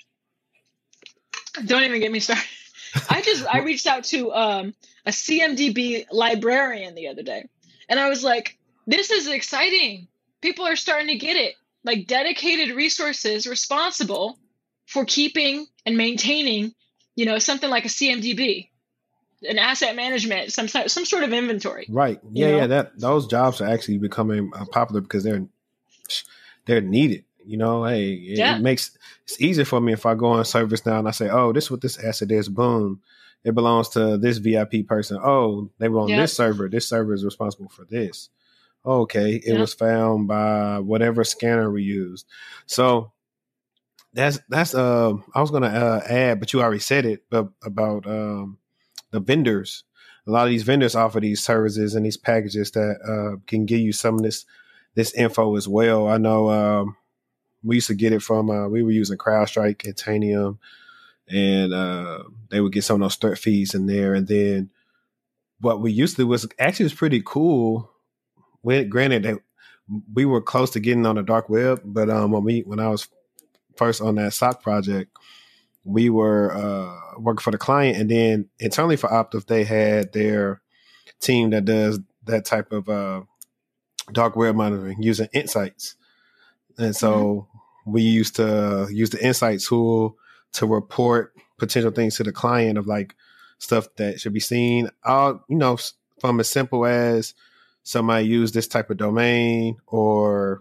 Don't even get me started. I just I reached out to um, a C M D B librarian the other day, and I was like, "This is exciting. People are starting to get it. Like dedicated resources responsible for keeping and maintaining, you know, something like a C M D B, an asset management, some some sort of inventory." Right. Yeah. know? Yeah. That those jobs are actually becoming uh, popular because they're they're needed. You know, hey, it, yeah. it makes it's easier for me if I go on ServiceNow and I say, oh, this is what this asset is. Boom. It belongs to this V I P person. Oh, they were on yep. this server. This server is responsible for this. Okay. It yep. was found by whatever scanner we used. So that's, that's, uh, I was going to uh, add, but you already said it, but about um, the vendors. A lot of these vendors offer these services and these packages that uh, can give you some of this, this info as well. I know, um, we used to get it from, uh, we were using CrowdStrike, Titanium, and uh, they would get some of those threat feeds in there. And then what we used to do was actually was pretty cool. When, granted, that we were close to getting on the dark web, but um, when we when I was first on that S O C project, we were uh, working for the client, and then internally for Optiv, they had their team that does that type of uh, dark web monitoring using Insights. And so mm-hmm. we used to use the Insight tool to report potential things to the client of like stuff that should be seen. All, you know, from as simple as somebody used this type of domain or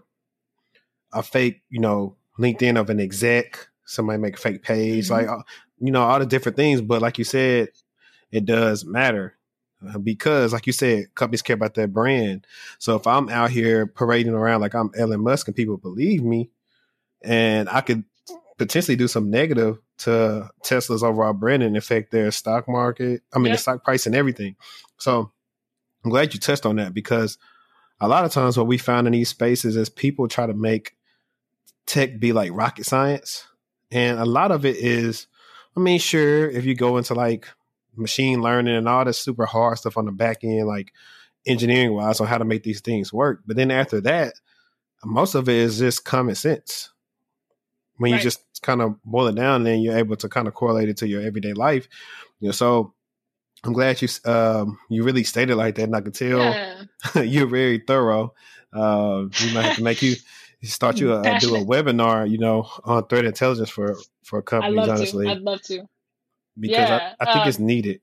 a fake, you know, LinkedIn of an exec, somebody make a fake page, mm-hmm. like, you know, all the different things. But like you said, it does matter. Because, like you said, companies care about their brand. So if I'm out here parading around like I'm Elon Musk and people believe me, and I could potentially do some negative to Tesla's overall brand and affect their stock market, I mean, yep. the stock price and everything. So I'm glad you touched on that, because a lot of times what we found in these spaces is people try to make tech be like rocket science. And a lot of it is, I mean, sure, if you go into like machine learning and all this super hard stuff on the back end, like engineering wise on how to make these things work. But then after that, most of it is just common sense. When right. you just kind of boil it down, then you're able to kind of correlate it to your everyday life. You know, so I'm glad you um you really stated like that, and I could tell Yeah. you're very thorough. Uh, we might have to make you start you a, do a Passionate. webinar, you know, on threat intelligence for for I'd companies, love to. honestly, I'd love to. because I, Yeah. I think it's Um, needed.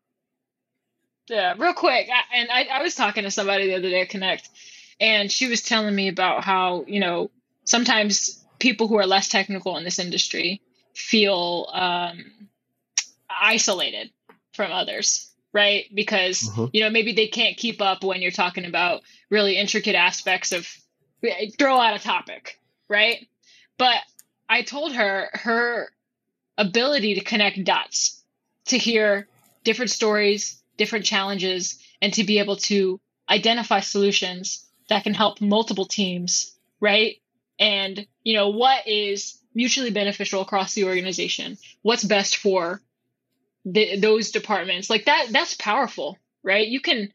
yeah. Real quick. I, and I, I was talking to somebody the other day at Connect, and she was telling me about how, you know, sometimes people who are less technical in this industry feel um, isolated from others, right? Because, hmm you know, maybe they can't keep up when you're talking about really intricate aspects of throw out a topic, right? But I told her her ability to connect dots, to hear different stories, different challenges, and to be able to identify solutions that can help multiple teams, right? And, you know, what is mutually beneficial across the organization? What's best for the, those departments? Like that, that's powerful, right? You can,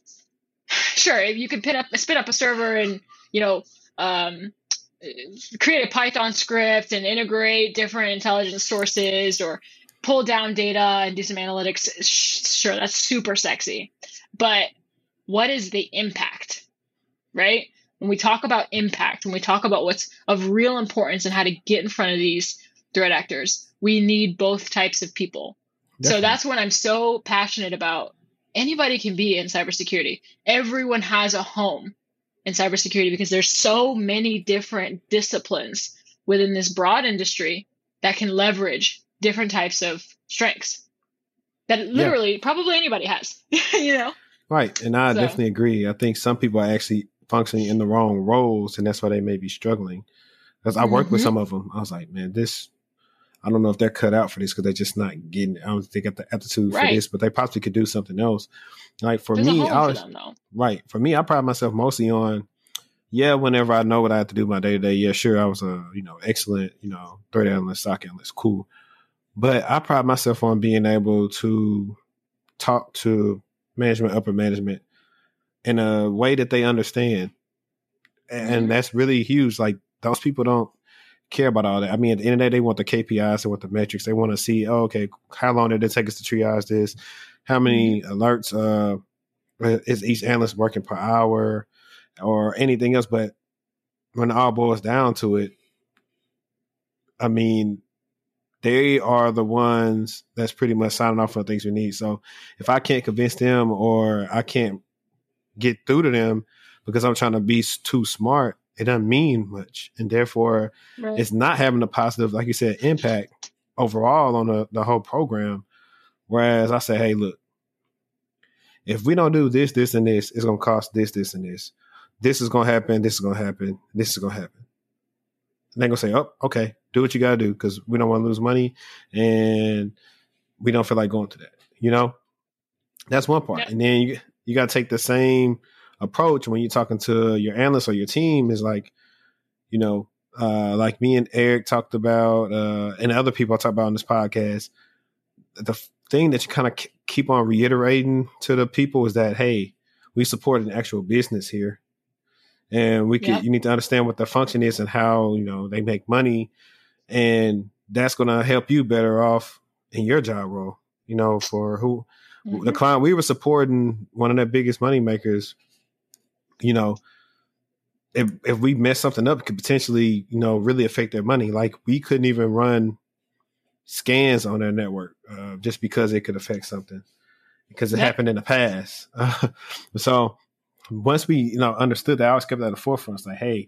sure, you can pin up, spin up a server and, you know, um, create a Python script and integrate different intelligence sources or pull down data and do some analytics. Sure, that's super sexy. But what is the impact, right? When we talk about impact, when we talk about what's of real importance and how to get in front of these threat actors, we need both types of people. Definitely. So that's what I'm so passionate about. Anybody can be in cybersecurity. Everyone has a home in cybersecurity because there's so many different disciplines within this broad industry that can leverage different types of strengths that literally yeah. probably anybody has, you know? Right. And I so. definitely agree. I think some people are actually functioning in the wrong roles, and that's why they may be struggling. Because I worked mm-hmm. with some of them. I was like, man, this, I don't know if they're cut out for this because they're just not getting, I don't think they got the aptitude right. for this, but they possibly could do something else. Like for There's me, a home I was, for them, though. Right. For me, I pride myself mostly on, yeah, whenever I know what I have to do my day to day, yeah, sure, I was a, you know, excellent, you know, threat analyst, stock analyst, cool. But I pride myself on being able to talk to management, upper management in a way that they understand. And mm-hmm. that's really huge. Like those people don't care about all that. I mean, at the end of the day, they want the K P Is, they want the metrics. They want to see, oh, okay, how long did it take us to triage this? How many mm-hmm. alerts uh, is each analyst working per hour or anything else? But when it all boils down to it, I mean, they are the ones that's pretty much signing off on things we need. So if I can't convince them or I can't get through to them because I'm trying to be too smart, it doesn't mean much. And therefore, right. it's not having a positive, like you said, impact overall on the, the whole program. Whereas I say, hey, look, if we don't do this, this, and this, it's going to cost this, this, and this. This is going to happen. This is going to happen. This is going to happen. And they're going to say, oh, okay, do what you got to do because we don't want to lose money and we don't feel like going to that. You know, that's one part. Yeah. And then you, you got to take the same approach when you're talking to your analyst or your team is like, you know, uh, like me and Eric talked about uh, and other people I talk about on this podcast, the thing that you kind of k- keep on reiterating to the people is that, hey, we support an actual business here. And we can, yep. you need to understand what the function is and how, you know, they make money. And that's going to help you better off in your job role, you know, for who mm-hmm. the client we were supporting, one of their biggest money makers, you know, if if we mess something up, it could potentially, you know, really affect their money. Like we couldn't even run scans on their network uh, just because it could affect something because it yep. happened in the past. Uh, so once we, you know, understood that, I always kept that at the forefront. It's like, hey,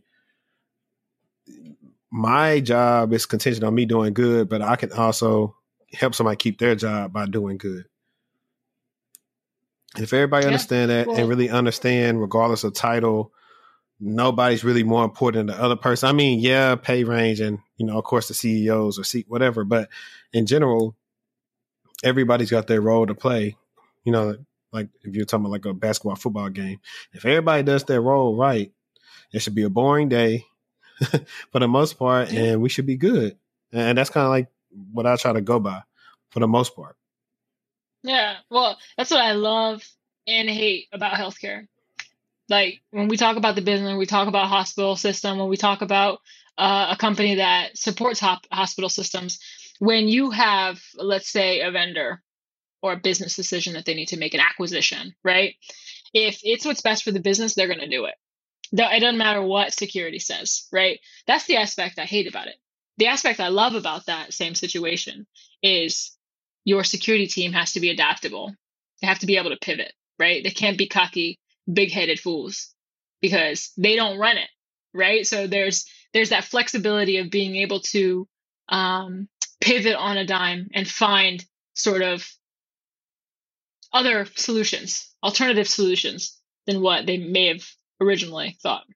my job is contingent on me doing good, but I can also help somebody keep their job by doing good. And if everybody yeah. understand that well, and really understand, regardless of title, nobody's really more important than the other person. I mean, yeah, pay range and, you know, of course the C E Os or C whatever, but in general, everybody's got their role to play. You know, like if you're talking about like a basketball, football game, if everybody does their role right, it should be a boring day for the most part, and we should be good. And that's kind of like what I try to go by for the most part. Yeah, well, that's what I love and hate about healthcare. Like when we talk about the business, we talk about hospital system, when we talk about uh, a company that supports hop- hospital systems, when you have, let's say, a vendor or a business decision that they need to make, an acquisition, right? If it's what's best for the business, they're going to do it. It doesn't matter what security says, right? That's the aspect I hate about it. The aspect I love about that same situation is your security team has to be adaptable. They have to be able to pivot, right? They can't be cocky, big-headed fools because they don't run it, right? So there's there's that flexibility of being able to um, pivot on a dime and find sort of other solutions, alternative solutions than what they may have originally thought.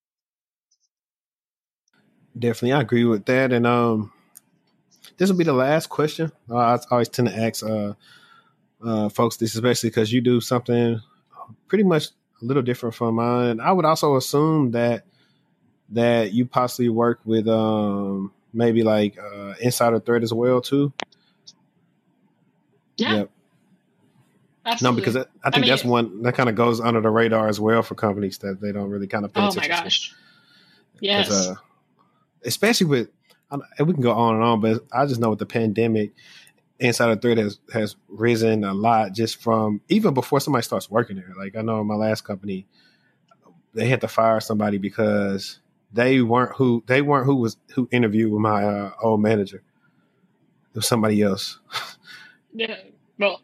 Definitely, I agree with that. And um, this will be the last question. Uh, I always tend to ask uh, uh, folks this, especially because you do something pretty much a little different from mine. I would also assume that that you possibly work with um, maybe like uh, insider threat as well too. Yeah. Yep. Absolutely. No, because I, I think I mean, that's one that kind of goes under the radar as well for companies that they don't really kind of pay oh attention to. Oh my gosh. Yes. Uh, especially with, and we can go on and on, but I just know with the pandemic, insider threat has, has risen a lot just from even before somebody starts working there. Like I know in my last company, they had to fire somebody because they weren't who they weren't who was who interviewed with my uh, old manager. It was somebody else. Yeah. Well.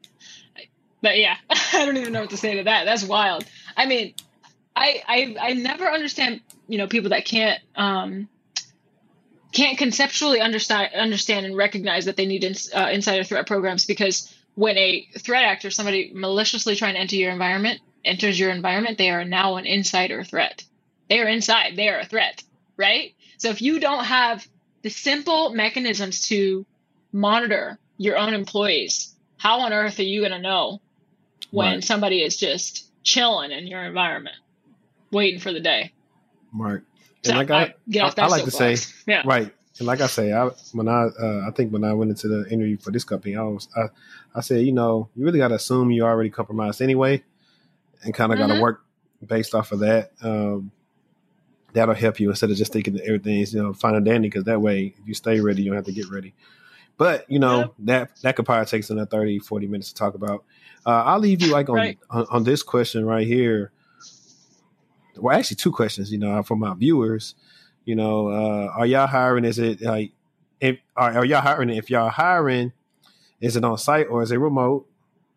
But yeah, I don't even know what to say to that. That's wild. I mean, I I, I never understand, you know, people that can't um, can't conceptually understand understand and recognize that they need ins, uh, insider threat programs, because when a threat actor, somebody maliciously trying to enter your environment, enters your environment, they are now an insider threat. They are inside. They are a threat, right? So if you don't have the simple mechanisms to monitor your own employees, how on earth are you going to know when right. somebody is just chilling in your environment, waiting for the day? Right. So and like I, I, get off that I, I like to box. say, yeah. right. And like I say, I when I uh, I think when I went into the interview for this company, I was I, I said, you know, you really got to assume you're already compromised anyway, and kind of mm-hmm. got to work based off of that. Um, that'll help you instead of just thinking that everything's, you know, fine and dandy, because that way, if you stay ready, you don't have to get ready. But, you know, yep. that that could probably take us another thirty, forty minutes to talk about. Uh, I'll leave you like on, right. on on this question right here. Well, actually, two questions, you know, for my viewers. You know, uh, are y'all hiring? Is it like, if, are, are y'all hiring? If y'all hiring, is it on site or is it remote?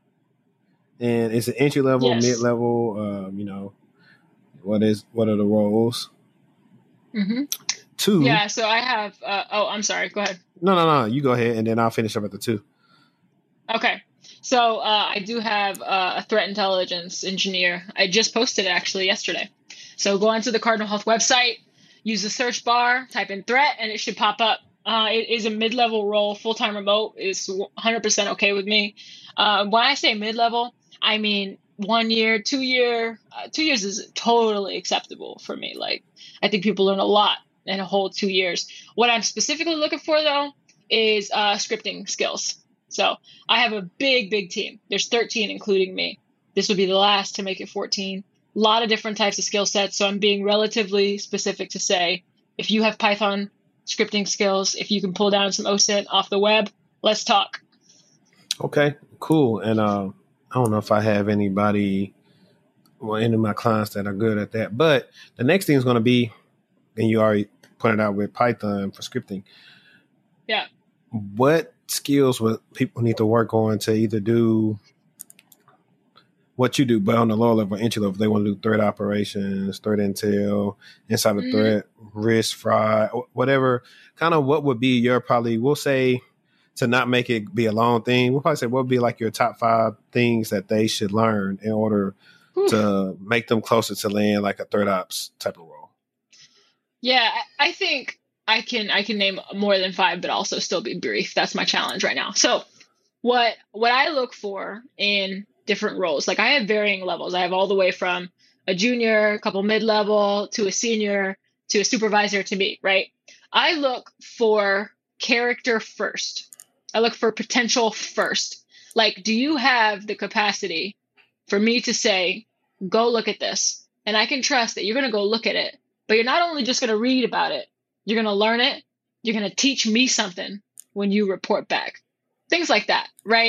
And is it entry level, yes. mid level? Um, you know, what is what are the roles? Mm-hmm. Two. Yeah. So I have. Uh, oh, I'm sorry. Go ahead. No, no, no. You go ahead, and then I'll finish up at the two. Okay. So uh, I do have uh, a threat intelligence engineer. I just posted it actually yesterday. So go onto the Cardinal Health website, use the search bar, type in threat, and it should pop up. Uh, it is a mid-level role, full-time remote. Is one hundred percent okay with me. Uh, when I say mid-level, I mean one year, two year. Uh, two years is totally acceptable for me. Like, I think people learn a lot in a whole two years. What I'm specifically looking for, though, is uh, scripting skills. So I have a big, big team. There's thirteen, including me. This would be the last to make it fourteen. A lot of different types of skill sets. So I'm being relatively specific to say, if you have Python scripting skills, if you can pull down some O S I N T off the web, let's talk. Okay, cool. And uh, I don't know if I have anybody, well, any of my clients that are good at that. But the next thing is going to be, and you already pointed out with Python for scripting. Yeah. What skills would people need to work on to either do what you do, but on the lower level, entry level, they want to do threat operations, threat intel, insider mm-hmm. threat, risk, fraud, whatever. Kind of what would be your probably, we'll say, to not make it be a long thing, we'll probably say what would be like your top five things that they should learn in order Oof. to make them closer to land like a threat ops type of role. Yeah, I think I can I can name more than five, but also still be brief. That's my challenge right now. So what what I look for in different roles, like I have varying levels. I have all the way from a junior, a couple mid-level, to a senior, to a supervisor, to me, right? I look for character first. I look for potential first. Like, do you have the capacity for me to say, go look at this? And I can trust that you're going to go look at it, but you're not only just going to read about it, you're going to learn it. You're going to teach me something when you report back. Things like that, right?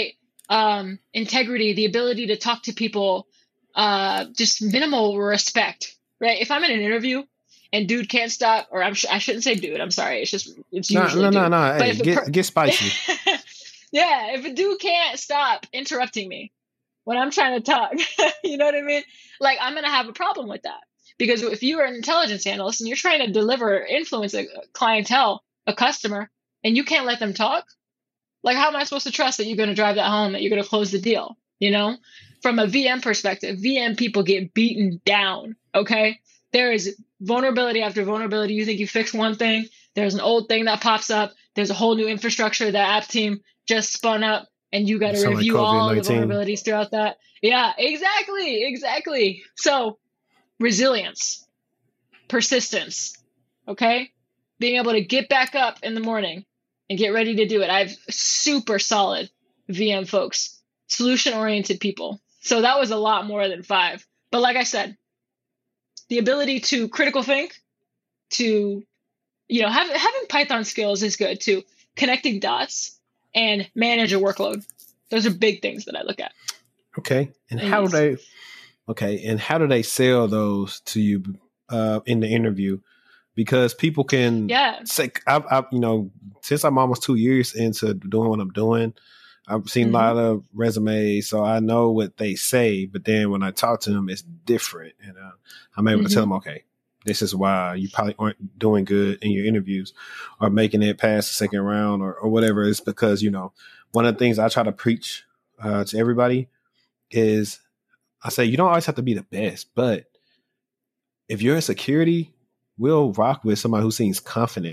um, integrity, the ability to talk to people, uh, just minimal respect, right? If I'm in an interview and dude can't stop, or I'm sh- I shouldn't say dude. I'm sorry. It's just it's No, usually no, no, dude. no. But Hey, if a get per- get spicy. yeah, if a dude can't stop interrupting me when I'm trying to talk, you know what I mean? Like, I'm gonna have a problem with that, because if you are an intelligence analyst and you're trying to deliver, influence a clientele, a customer, and you can't let them talk, like, how am I supposed to trust that you're going to drive that home, that you're going to close the deal? You know, from a V M perspective, V M people get beaten down. Okay. There is vulnerability after vulnerability. You think you fix one thing, there's an old thing that pops up. There's a whole new infrastructure that app team just spun up, and you got to Sound like review all the COVID nineteen. vulnerabilities throughout that. Yeah, exactly. Exactly. So resilience, persistence. Okay. Being able to get back up in the morning and get ready to do it. I have super solid V M folks, solution-oriented people. So that was a lot more than five. But like I said, the ability to critical think, to, you know, have, having Python skills is good too. Connecting dots and manage a workload. Those are big things that I look at. Okay. And how do they, okay. And how do they sell those to you uh, in the interview? Because people can yeah. say, I've, I've, you know, since I'm almost two years into doing what I'm doing, I've seen mm-hmm. a lot of resumes, so I know what they say. But then when I talk to them, it's different, and uh, I'm able mm-hmm. to tell them, okay, this is why you probably aren't doing good in your interviews or making it past the second round or, or whatever. It's because, you know, one of the things I try to preach uh, to everybody is I say you don't always have to be the best, but if you're in security, we'll rock with somebody who seems confident,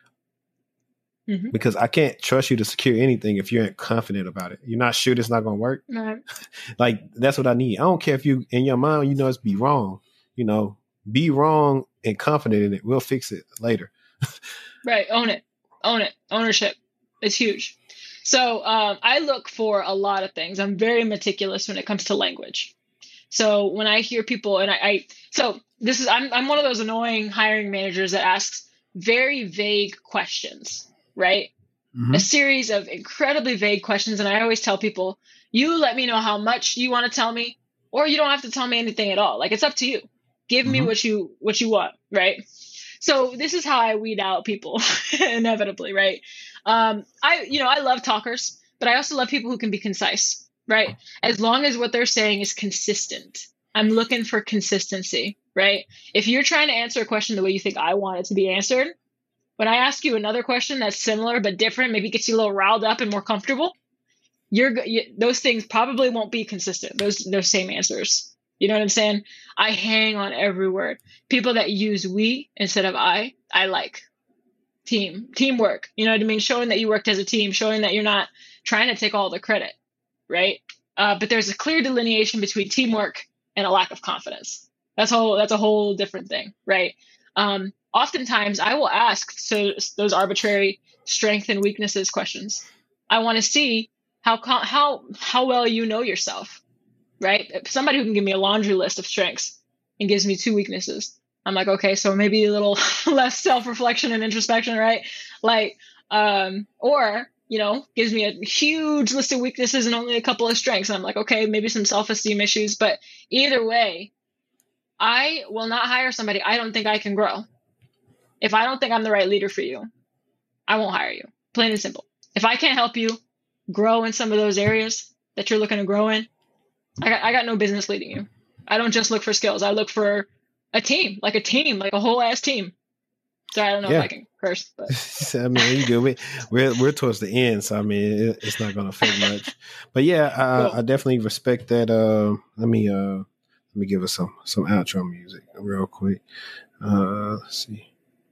mm-hmm. because I can't trust you to secure anything if you aren't confident about it. You're not sure it's not going to work. Right. Like, that's what I need. I don't care if you, in your mind, you know, it's be wrong, you know, be wrong and confident in it. We'll fix it later. Right. Own it. Own it. Ownership is huge. So um, I look for a lot of things. I'm very meticulous when it comes to language. So when I hear people and I, I so this is, I'm, I'm one of those annoying hiring managers that asks very vague questions, right? Mm-hmm. A series of incredibly vague questions. And I always tell people, you let me know how much you want to tell me, or you don't have to tell me anything at all. Like, it's up to you. Give mm-hmm. me what you, what you want. Right. So this is how I weed out people inevitably. Right. Um, I, you know, I love talkers, but I also love people who can be concise. Right. As long as what they're saying is consistent. I'm looking for consistency, right? If you're trying to answer a question the way you think I want it to be answered, when I ask you another question that's similar but different, maybe gets you a little riled up and more comfortable, you're you, those things probably won't be consistent. Those those same answers. You know what I'm saying? I hang on every word. People that use we instead of I, I like. Team, teamwork. You know what I mean? Showing that you worked as a team, showing that you're not trying to take all the credit. Right. Uh, but there's a clear delineation between teamwork and a lack of confidence. That's whole, that's a whole different thing. Right. Um, oftentimes I will ask so those arbitrary strength and weaknesses questions. I want to see how, how, how well you know yourself. Right. If somebody who can give me a laundry list of strengths and gives me two weaknesses, I'm like, okay, so maybe a little less self-reflection and introspection. Right. Like, um, or, you know, gives me a huge list of weaknesses and only a couple of strengths. And I'm like, okay, maybe some self-esteem issues. But either way, I will not hire somebody I don't think I can grow. If I don't think I'm the right leader for you, I won't hire you. Plain and simple. If I can't help you grow in some of those areas that you're looking to grow in, I got, I got no business leading you. I don't just look for skills. I look for a team, like a team, like a whole ass team. So I don't know yeah. if I can curse, but I mean, you good. We, we're we're towards the end, so I mean, it, it's not going to affect much. But yeah, I, cool. I definitely respect that. Uh, let me uh, let me give us some some outro music real quick. Uh, let's see.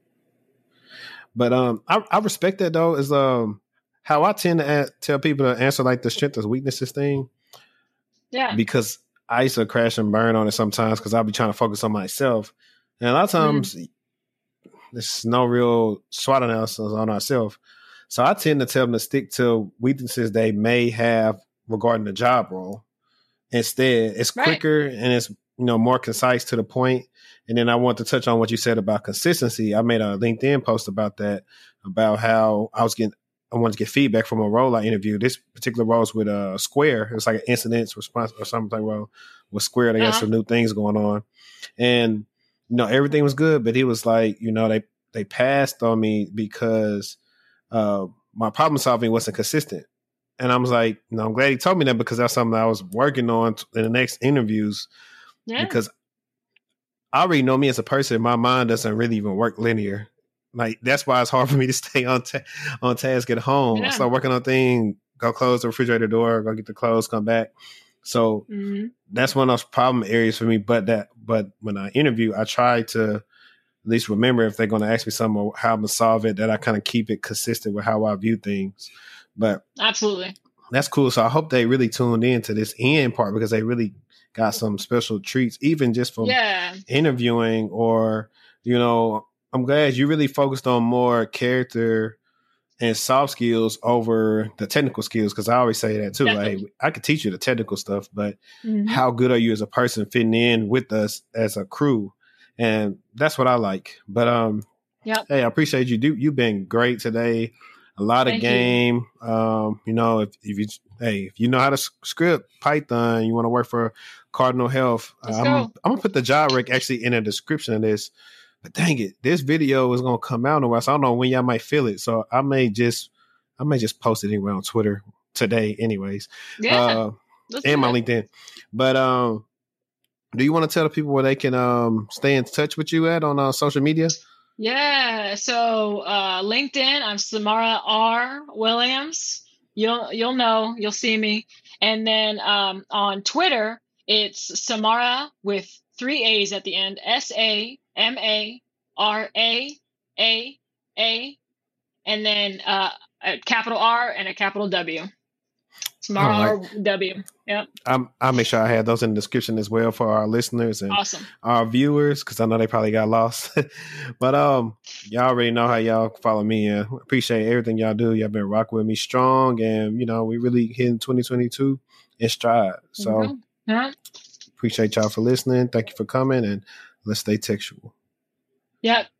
But um, I, I respect that though. Is um how I tend to add, tell people to answer like the strengths and weaknesses thing. Yeah. Because I used to crash and burn on it sometimes because I'll be trying to focus on myself, and a lot of times. Mm. There's no real SWOT analysis on ourselves. So I tend to tell them to stick to weaknesses they may have regarding the job role. Instead, it's right. quicker and it's, you know, more concise to the point. And then I want to touch on what you said about consistency. I made a LinkedIn post about that, about how I was getting I wanted to get feedback from a role I interviewed. This particular role was with uh, Square. It was like an incidents response or something like role with Square. They got Uh-huh. some new things going on, and you know everything was good. But he was like, you know, they they passed on me because uh, my problem solving wasn't consistent. And I was like, no, I'm glad he told me that because that's something I was working on in the next interviews. Yeah. Because I already know me as a person. My mind doesn't really even work linear. Like that's why it's hard for me to stay on ta- on task at home. Yeah. I start working on things, go close the refrigerator door, go get the clothes, come back. So Mm-hmm. that's one of those problem areas for me. But that, but when I interview, I try to at least remember if they're going to ask me something or how I'm gonna solve it, that I kind of keep it consistent with how I view things. But Absolutely. that's cool. So I hope they really tuned in to this end part because they really got some special treats, even just from Yeah. interviewing or, you know, I'm glad you really focused on more character and soft skills over the technical skills. Cause I always say that too. Definitely. Like I could teach you the technical stuff, but Mhm. how good are you as a person fitting in with us as a crew? And that's what I like. But, um, Yep. hey, I appreciate you. Do you've been great today. A lot of Thank you. game. Um, you know, if, if you hey, if you know how to s- script Python, you want to work for Cardinal Health. Let's I'm, go. I'm gonna put the job rec actually in the description of this. But dang it, this video is gonna come out in a while, so I don't know when y'all might feel it. So I may just, I may just post it anyway on Twitter today, anyways. Yeah. Uh, Let's and do my it. LinkedIn. But um, do you want to tell the people where they can um stay in touch with you at on uh, social media? Yeah. So uh, LinkedIn, I'm Samara R. Williams. You'll you'll know, you'll see me. And then um, on Twitter, it's Samara with three A's at the end. S A M A R A A A, and then uh, a capital R and a capital W. Samara All right. R W. Yep. I'm, I'll make sure I have those in the description as well for our listeners and Awesome. our viewers because I know they probably got lost. But um, y'all already know how y'all follow me. And appreciate everything y'all do. Y'all been rocking with me strong, and you know we really hitting twenty twenty-two in stride. So Mhm. Yeah. appreciate y'all for listening. Thank you for coming, and let's stay textual. Yep.